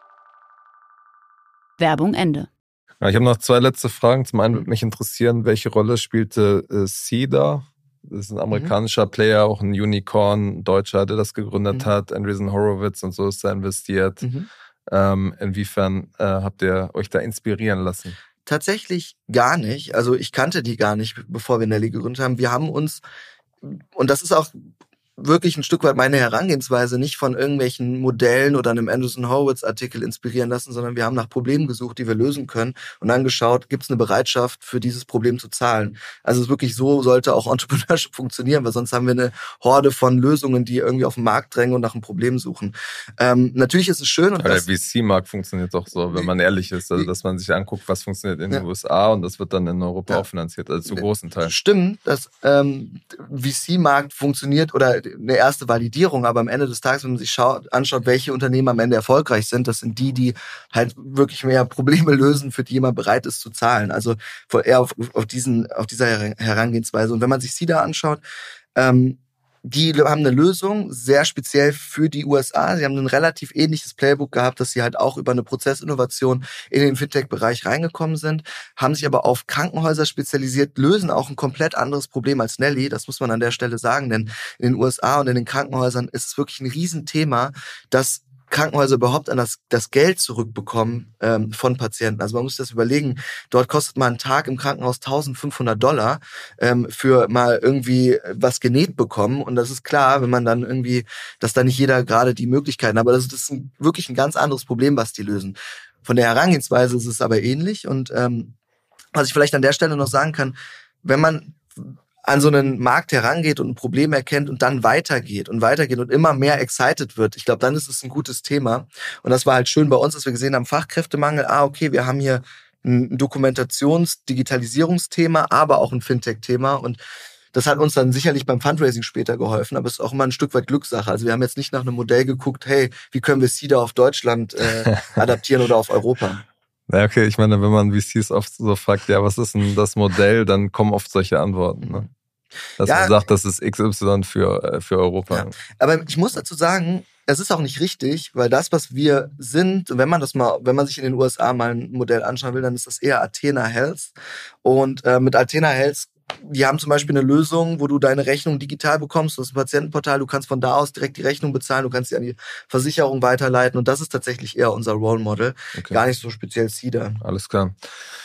Werbung Ende. Ja, ich habe noch zwei letzte Fragen. Zum einen würde mich interessieren, welche Rolle spielte äh, Cedar? Das ist ein amerikanischer mhm. Player, auch ein Unicorn, ein Deutscher, der das gegründet mhm. hat. Andreessen Horowitz und so ist da investiert. Mhm. Ähm, inwiefern äh, habt ihr euch da inspirieren lassen? Tatsächlich gar nicht. Also ich kannte die gar nicht, bevor wir Nelly gegründet haben. Wir haben uns, und das ist auch wirklich ein Stück weit meine Herangehensweise, nicht von irgendwelchen Modellen oder einem Andreessen Horowitz Artikel inspirieren lassen, sondern wir haben nach Problemen gesucht, die wir lösen können und dann geschaut, gibt es eine Bereitschaft für dieses Problem zu zahlen. Also es ist wirklich so, sollte auch Entrepreneurship funktionieren, weil sonst haben wir eine Horde von Lösungen, die irgendwie auf den Markt drängen und nach einem Problem suchen. Ähm, natürlich ist es schön. Und Aber der V C-Markt funktioniert doch so, wenn man ehrlich ist, also dass man sich anguckt, was funktioniert in ja. den U S A und das wird dann in Europa ja. auch finanziert, also zu großen Teilen. Stimmt, dass ähm, V C-Markt funktioniert oder eine erste Validierung, aber am Ende des Tages, wenn man sich schaut, anschaut, welche Unternehmen am Ende erfolgreich sind, das sind die, die halt wirklich mehr Probleme lösen, für die jemand bereit ist zu zahlen. Also eher auf, auf, diesen, auf dieser Herangehensweise. Und wenn man sich sie da anschaut, ähm, die haben eine Lösung, sehr speziell für die U S A. Sie haben ein relativ ähnliches Playbook gehabt, dass sie halt auch über eine Prozessinnovation in den Fintech-Bereich reingekommen sind, haben sich aber auf Krankenhäuser spezialisiert, lösen auch ein komplett anderes Problem als Nelly. Das muss man an der Stelle sagen, denn in den U S A und in den Krankenhäusern ist es wirklich ein Riesenthema, dass Krankenhäuser überhaupt an das, das Geld zurückbekommen ähm, von Patienten. Also man muss das überlegen, dort kostet mal ein Tag im Krankenhaus eintausendfünfhundert Dollar ähm, für mal irgendwie was genäht bekommen. Und das ist klar, wenn man dann irgendwie, dass da nicht jeder gerade die Möglichkeiten hat. Aber das, das ist ein, wirklich ein ganz anderes Problem, was die lösen. Von der Herangehensweise ist es aber ähnlich. Und ähm, was ich vielleicht an der Stelle noch sagen kann, wenn man an so einen Markt herangeht und ein Problem erkennt und dann weitergeht und weitergeht und immer mehr excited wird, ich glaube, dann ist es ein gutes Thema. Und das war halt schön bei uns, dass wir gesehen haben, Fachkräftemangel, ah, okay, wir haben hier ein Dokumentations-, Digitalisierungsthema, aber auch ein Fintech-Thema. Und das hat uns dann sicherlich beim Fundraising später geholfen, aber es ist auch immer ein Stück weit Glückssache. Also wir haben jetzt nicht nach einem Modell geguckt, hey, wie können wir SEEDA auf Deutschland äh, adaptieren oder auf Europa. Ja, okay, ich meine, wenn man V Cs oft so fragt, ja, was ist denn das Modell, dann kommen oft solche Antworten, ne? Dass ja, man sagt, das ist X Y für, für Europa. Ja. Aber ich muss dazu sagen, es ist auch nicht richtig, weil das, was wir sind, wenn man das mal, wenn man sich in den U S A mal ein Modell anschauen will, dann ist das eher Athena Health. Und äh, mit Athena Health, die haben zum Beispiel eine Lösung, wo du deine Rechnung digital bekommst. Das ist ein Patientenportal, du kannst von da aus direkt die Rechnung bezahlen, du kannst sie an die Versicherung weiterleiten. Und das ist tatsächlich eher unser Role Model, okay. Gar nicht so speziell SEEDA. Alles klar.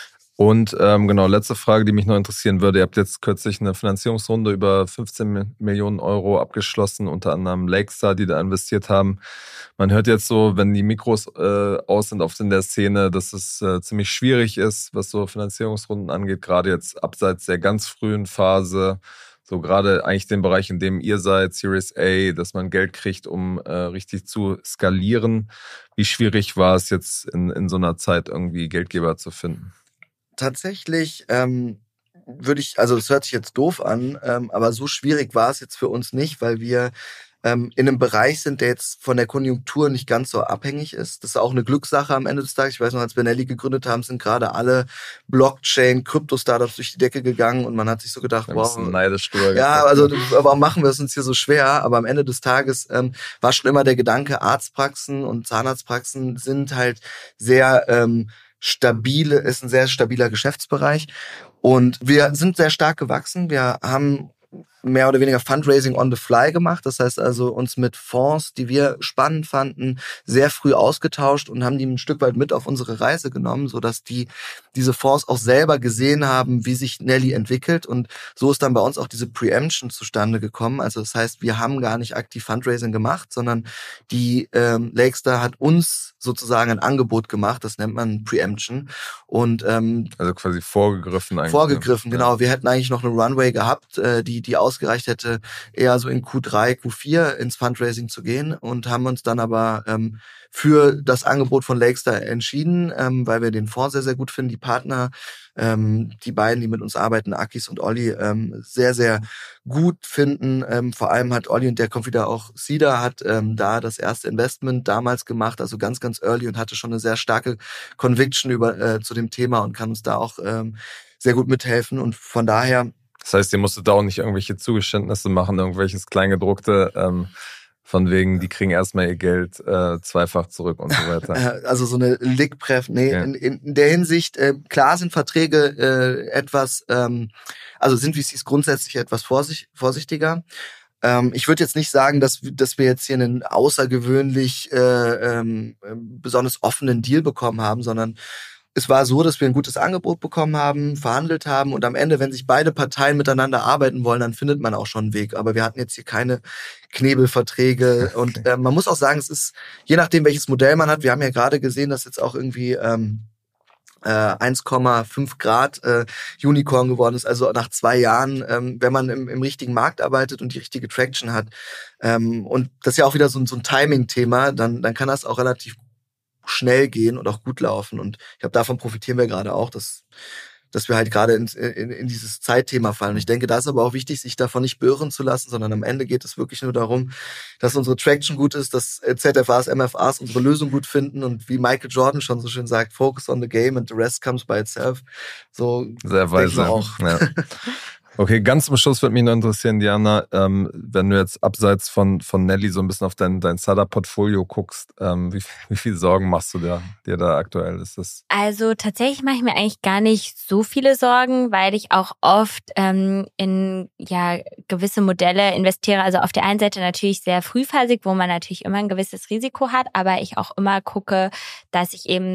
Und ähm, genau, letzte Frage, die mich noch interessieren würde. Ihr habt jetzt kürzlich eine Finanzierungsrunde über fünfzehn Millionen Euro abgeschlossen, unter anderem Lakestar, die da investiert haben. Man hört jetzt so, wenn die Mikros äh, aus sind oft in der Szene, dass es äh, ziemlich schwierig ist, was so Finanzierungsrunden angeht, gerade jetzt abseits der ganz frühen Phase, so gerade eigentlich den Bereich, in dem ihr seid, Series A, dass man Geld kriegt, um äh, richtig zu skalieren. Wie schwierig war es jetzt in, in so einer Zeit irgendwie Geldgeber zu finden? Tatsächlich ähm, würde ich, also es hört sich jetzt doof an, ähm, aber so schwierig war es jetzt für uns nicht, weil wir ähm, in einem Bereich sind, der jetzt von der Konjunktur nicht ganz so abhängig ist. Das ist auch eine Glückssache am Ende des Tages. Ich weiß noch, als wir Nelly gegründet haben, sind gerade alle Blockchain, Krypto-Startups durch die Decke gegangen und man hat sich so gedacht, wow. Neidisch ja, also warum machen wir es uns hier so schwer? Aber am Ende des Tages ähm, war schon immer der Gedanke, Arztpraxen und Zahnarztpraxen sind halt sehr ähm, stabile, ist ein sehr stabiler Geschäftsbereich und wir sind sehr stark gewachsen. Wir haben mehr oder weniger Fundraising on the fly gemacht. Das heißt also uns mit Fonds, die wir spannend fanden, sehr früh ausgetauscht und haben die ein Stück weit mit auf unsere Reise genommen, sodass die diese Fonds auch selber gesehen haben, wie sich Nelly entwickelt. Und so ist dann bei uns auch diese Preemption zustande gekommen. Also das heißt, wir haben gar nicht aktiv Fundraising gemacht, sondern die ähm, Lakestar hat uns sozusagen ein Angebot gemacht. Das nennt man Preemption. Und ähm, also quasi vorgegriffen eigentlich. Vorgegriffen, ne? genau. Ja. Wir hätten eigentlich noch eine Runway gehabt, äh, die die ausgereicht hätte, eher so in Q drei, Q vier ins Fundraising zu gehen und haben uns dann aber ähm, für das Angebot von Lakestar entschieden, ähm, weil wir den Fonds sehr, sehr gut finden, die Partner, ähm, die beiden, die mit uns arbeiten, Akis und Olli, ähm, sehr, sehr gut finden. Ähm, vor allem hat Olli, und der kommt wieder auch, SEEDA hat ähm, da das erste Investment damals gemacht, also ganz, ganz early und hatte schon eine sehr starke Conviction über äh, zu dem Thema und kann uns da auch ähm, sehr gut mithelfen und von daher. Das heißt, ihr musstet da auch nicht irgendwelche Zugeständnisse machen, irgendwelches Kleingedruckte, ähm, von wegen, die kriegen erstmal ihr Geld äh, zweifach zurück und so weiter. Also so eine Lickpref, nee, ja. in, in der Hinsicht, äh, klar sind Verträge äh, etwas, ähm, also sind V Cs grundsätzlich etwas vorsicht, vorsichtiger. Ähm, ich würde jetzt nicht sagen, dass, dass wir jetzt hier einen außergewöhnlich äh, ähm, besonders offenen Deal bekommen haben, sondern es war so, dass wir ein gutes Angebot bekommen haben, verhandelt haben und am Ende, wenn sich beide Parteien miteinander arbeiten wollen, dann findet man auch schon einen Weg. Aber wir hatten jetzt hier keine Knebelverträge okay. und äh, man muss auch sagen, es ist, je nachdem, welches Modell man hat, wir haben ja gerade gesehen, dass jetzt auch irgendwie ähm, äh, eins Komma fünf Grad äh, Unicorn geworden ist, also nach zwei Jahren, ähm, wenn man im, im richtigen Markt arbeitet und die richtige Traction hat. Ähm, und das ist ja auch wieder so, so ein Timing-Thema, dann, dann kann das auch relativ schnell gehen und auch gut laufen. Und ich glaube, davon profitieren wir gerade auch, dass, dass wir halt gerade in, in, in dieses Zeitthema fallen. Und ich denke, da ist aber auch wichtig, sich davon nicht beirren zu lassen, sondern am Ende geht es wirklich nur darum, dass unsere Traction gut ist, dass Z F As, M F As unsere Lösung gut finden und wie Michael Jordan schon so schön sagt, focus on the game and the rest comes by itself. So sehr weise auch. Ja. Okay, ganz zum Schluss würde mich noch interessieren, Diana, ähm, wenn du jetzt abseits von von Nelly so ein bisschen auf dein dein Startup-Portfolio guckst, ähm, wie, wie viel Sorgen machst du dir, dir da aktuell? Ist das? Also tatsächlich mache ich mir eigentlich gar nicht so viele Sorgen, weil ich auch oft ähm, in ja gewisse Modelle investiere. Also auf der einen Seite natürlich sehr frühphasig, wo man natürlich immer ein gewisses Risiko hat, aber ich auch immer gucke, dass ich eben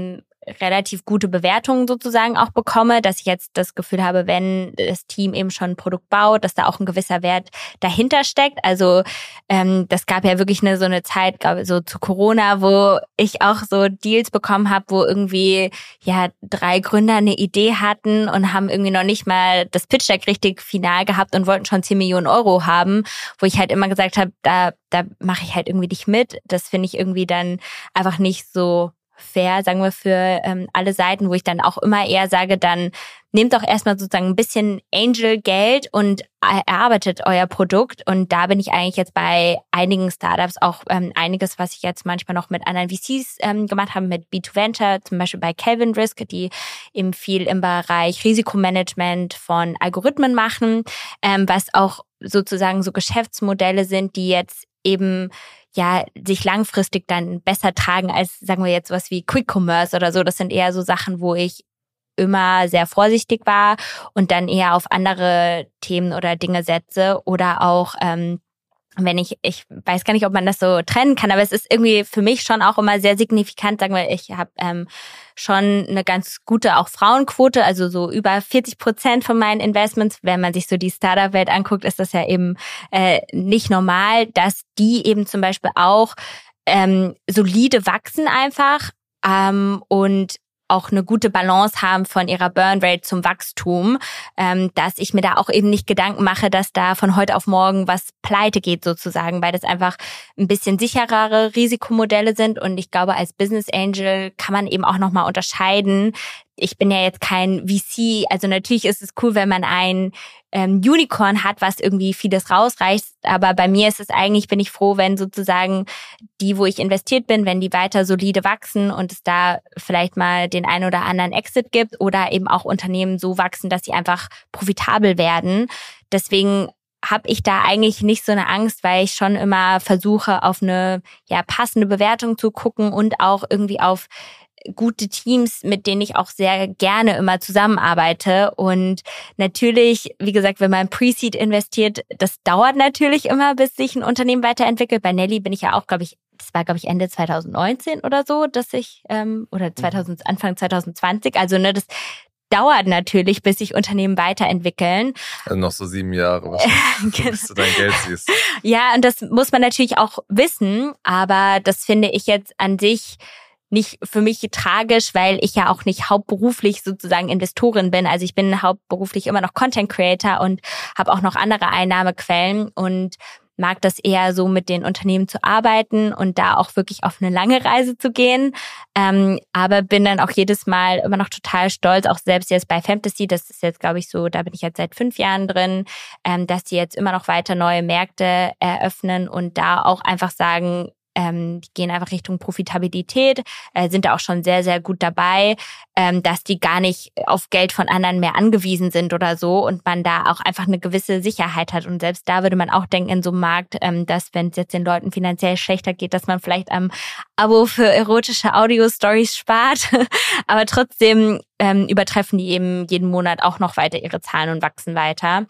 relativ gute Bewertungen sozusagen auch bekomme, dass ich jetzt das Gefühl habe, wenn das Team eben schon ein Produkt baut, dass da auch ein gewisser Wert dahinter steckt. Also ähm, das gab ja wirklich eine so eine Zeit, glaube ich, so zu Corona, wo ich auch so Deals bekommen habe, wo irgendwie ja drei Gründer eine Idee hatten und haben irgendwie noch nicht mal das Pitch-Deck richtig final gehabt und wollten schon zehn Millionen Euro haben, wo ich halt immer gesagt habe, da da mache ich halt irgendwie nicht mit. Das finde ich irgendwie dann einfach nicht so fair, sagen wir, für ähm, alle Seiten, wo ich dann auch immer eher sage, dann nehmt doch erstmal sozusagen ein bisschen Angel-Geld und erarbeitet euer Produkt. Und da bin ich eigentlich jetzt bei einigen Startups auch ähm, einiges, was ich jetzt manchmal noch mit anderen V Cs ähm, gemacht habe, mit B zwei Venture, zum Beispiel bei Calvin Risk, die eben viel im Bereich Risikomanagement von Algorithmen machen, ähm, was auch sozusagen so Geschäftsmodelle sind, die jetzt eben ja sich langfristig dann besser tragen als, sagen wir jetzt, was wie Quick Commerce oder so. Das sind eher so Sachen, wo ich immer sehr vorsichtig war und dann eher auf andere Themen oder Dinge setze oder auch ähm, wenn ich, ich weiß gar nicht, ob man das so trennen kann, aber es ist irgendwie für mich schon auch immer sehr signifikant, sagen wir, ich habe ähm, schon eine ganz gute auch Frauenquote, also so über vierzig Prozent von meinen Investments. Wenn man sich so die Startup-Welt anguckt, ist das ja eben äh, nicht normal, dass die eben zum Beispiel auch ähm, solide wachsen einfach ähm, und auch eine gute Balance haben von ihrer Burnrate zum Wachstum, ähm, dass ich mir da auch eben nicht Gedanken mache, dass da von heute auf morgen was pleite geht sozusagen, weil das einfach ein bisschen sicherere Risikomodelle sind und ich glaube, als Business Angel kann man eben auch nochmal unterscheiden. Ich bin ja jetzt kein V C, also natürlich ist es cool, wenn man ein ähm, Unicorn hat, was irgendwie vieles rausreißt, aber bei mir ist es eigentlich, bin ich froh, wenn sozusagen die, wo ich investiert bin, wenn die weiter solide wachsen und es da vielleicht mal den einen oder anderen Exit gibt oder eben auch Unternehmen so wachsen, dass sie einfach profitabel werden. Deswegen habe ich da eigentlich nicht so eine Angst, weil ich schon immer versuche, auf eine ja passende Bewertung zu gucken und auch irgendwie auf gute Teams, mit denen ich auch sehr gerne immer zusammenarbeite. Und natürlich, wie gesagt, wenn man Pre-Seed investiert, das dauert natürlich immer, bis sich ein Unternehmen weiterentwickelt. Bei Nelly bin ich ja auch, glaube ich, das war, glaube ich, Ende zwanzig neunzehn oder so, dass ich, ähm, oder zweitausend, Anfang zwanzig zwanzig, also ne, das dauert natürlich, bis sich Unternehmen weiterentwickeln. Also noch so sieben Jahre wahrscheinlich, bis du dein Geld siehst. Ja, und das muss man natürlich auch wissen, aber das finde ich jetzt an sich nicht für mich tragisch, weil ich ja auch nicht hauptberuflich sozusagen Investorin bin. Also ich bin hauptberuflich immer noch Content Creator und habe auch noch andere Einnahmequellen und mag das eher so mit den Unternehmen zu arbeiten und da auch wirklich auf eine lange Reise zu gehen. Ähm, aber bin dann auch jedes Mal immer noch total stolz, auch selbst jetzt bei Fantasy, das ist jetzt, glaube ich, so, da bin ich jetzt seit fünf Jahren drin, ähm, dass die jetzt immer noch weiter neue Märkte eröffnen und da auch einfach sagen, Ähm, die gehen einfach Richtung Profitabilität, äh, sind da auch schon sehr, sehr gut dabei, ähm, dass die gar nicht auf Geld von anderen mehr angewiesen sind oder so und man da auch einfach eine gewisse Sicherheit hat. Und selbst da würde man auch denken in so einem Markt, ähm, dass wenn es jetzt den Leuten finanziell schlechter geht, dass man vielleicht am Abo für erotische Audio-Stories spart. Aber trotzdem ähm, übertreffen die eben jeden Monat auch noch weiter ihre Zahlen und wachsen weiter.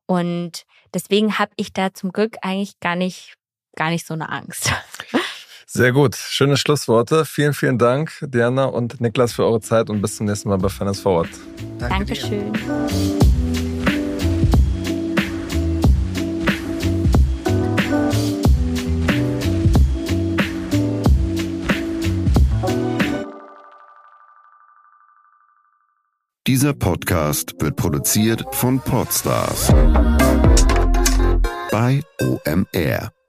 Und deswegen habe ich da zum Glück eigentlich gar nicht gar nicht so eine Angst. Sehr gut. Schöne Schlussworte. Vielen, vielen Dank, Diana und Niklas, für eure Zeit und bis zum nächsten Mal bei Finance Forward. Danke Dankeschön. Dir. Dieser Podcast wird produziert von Podstars bei O M R.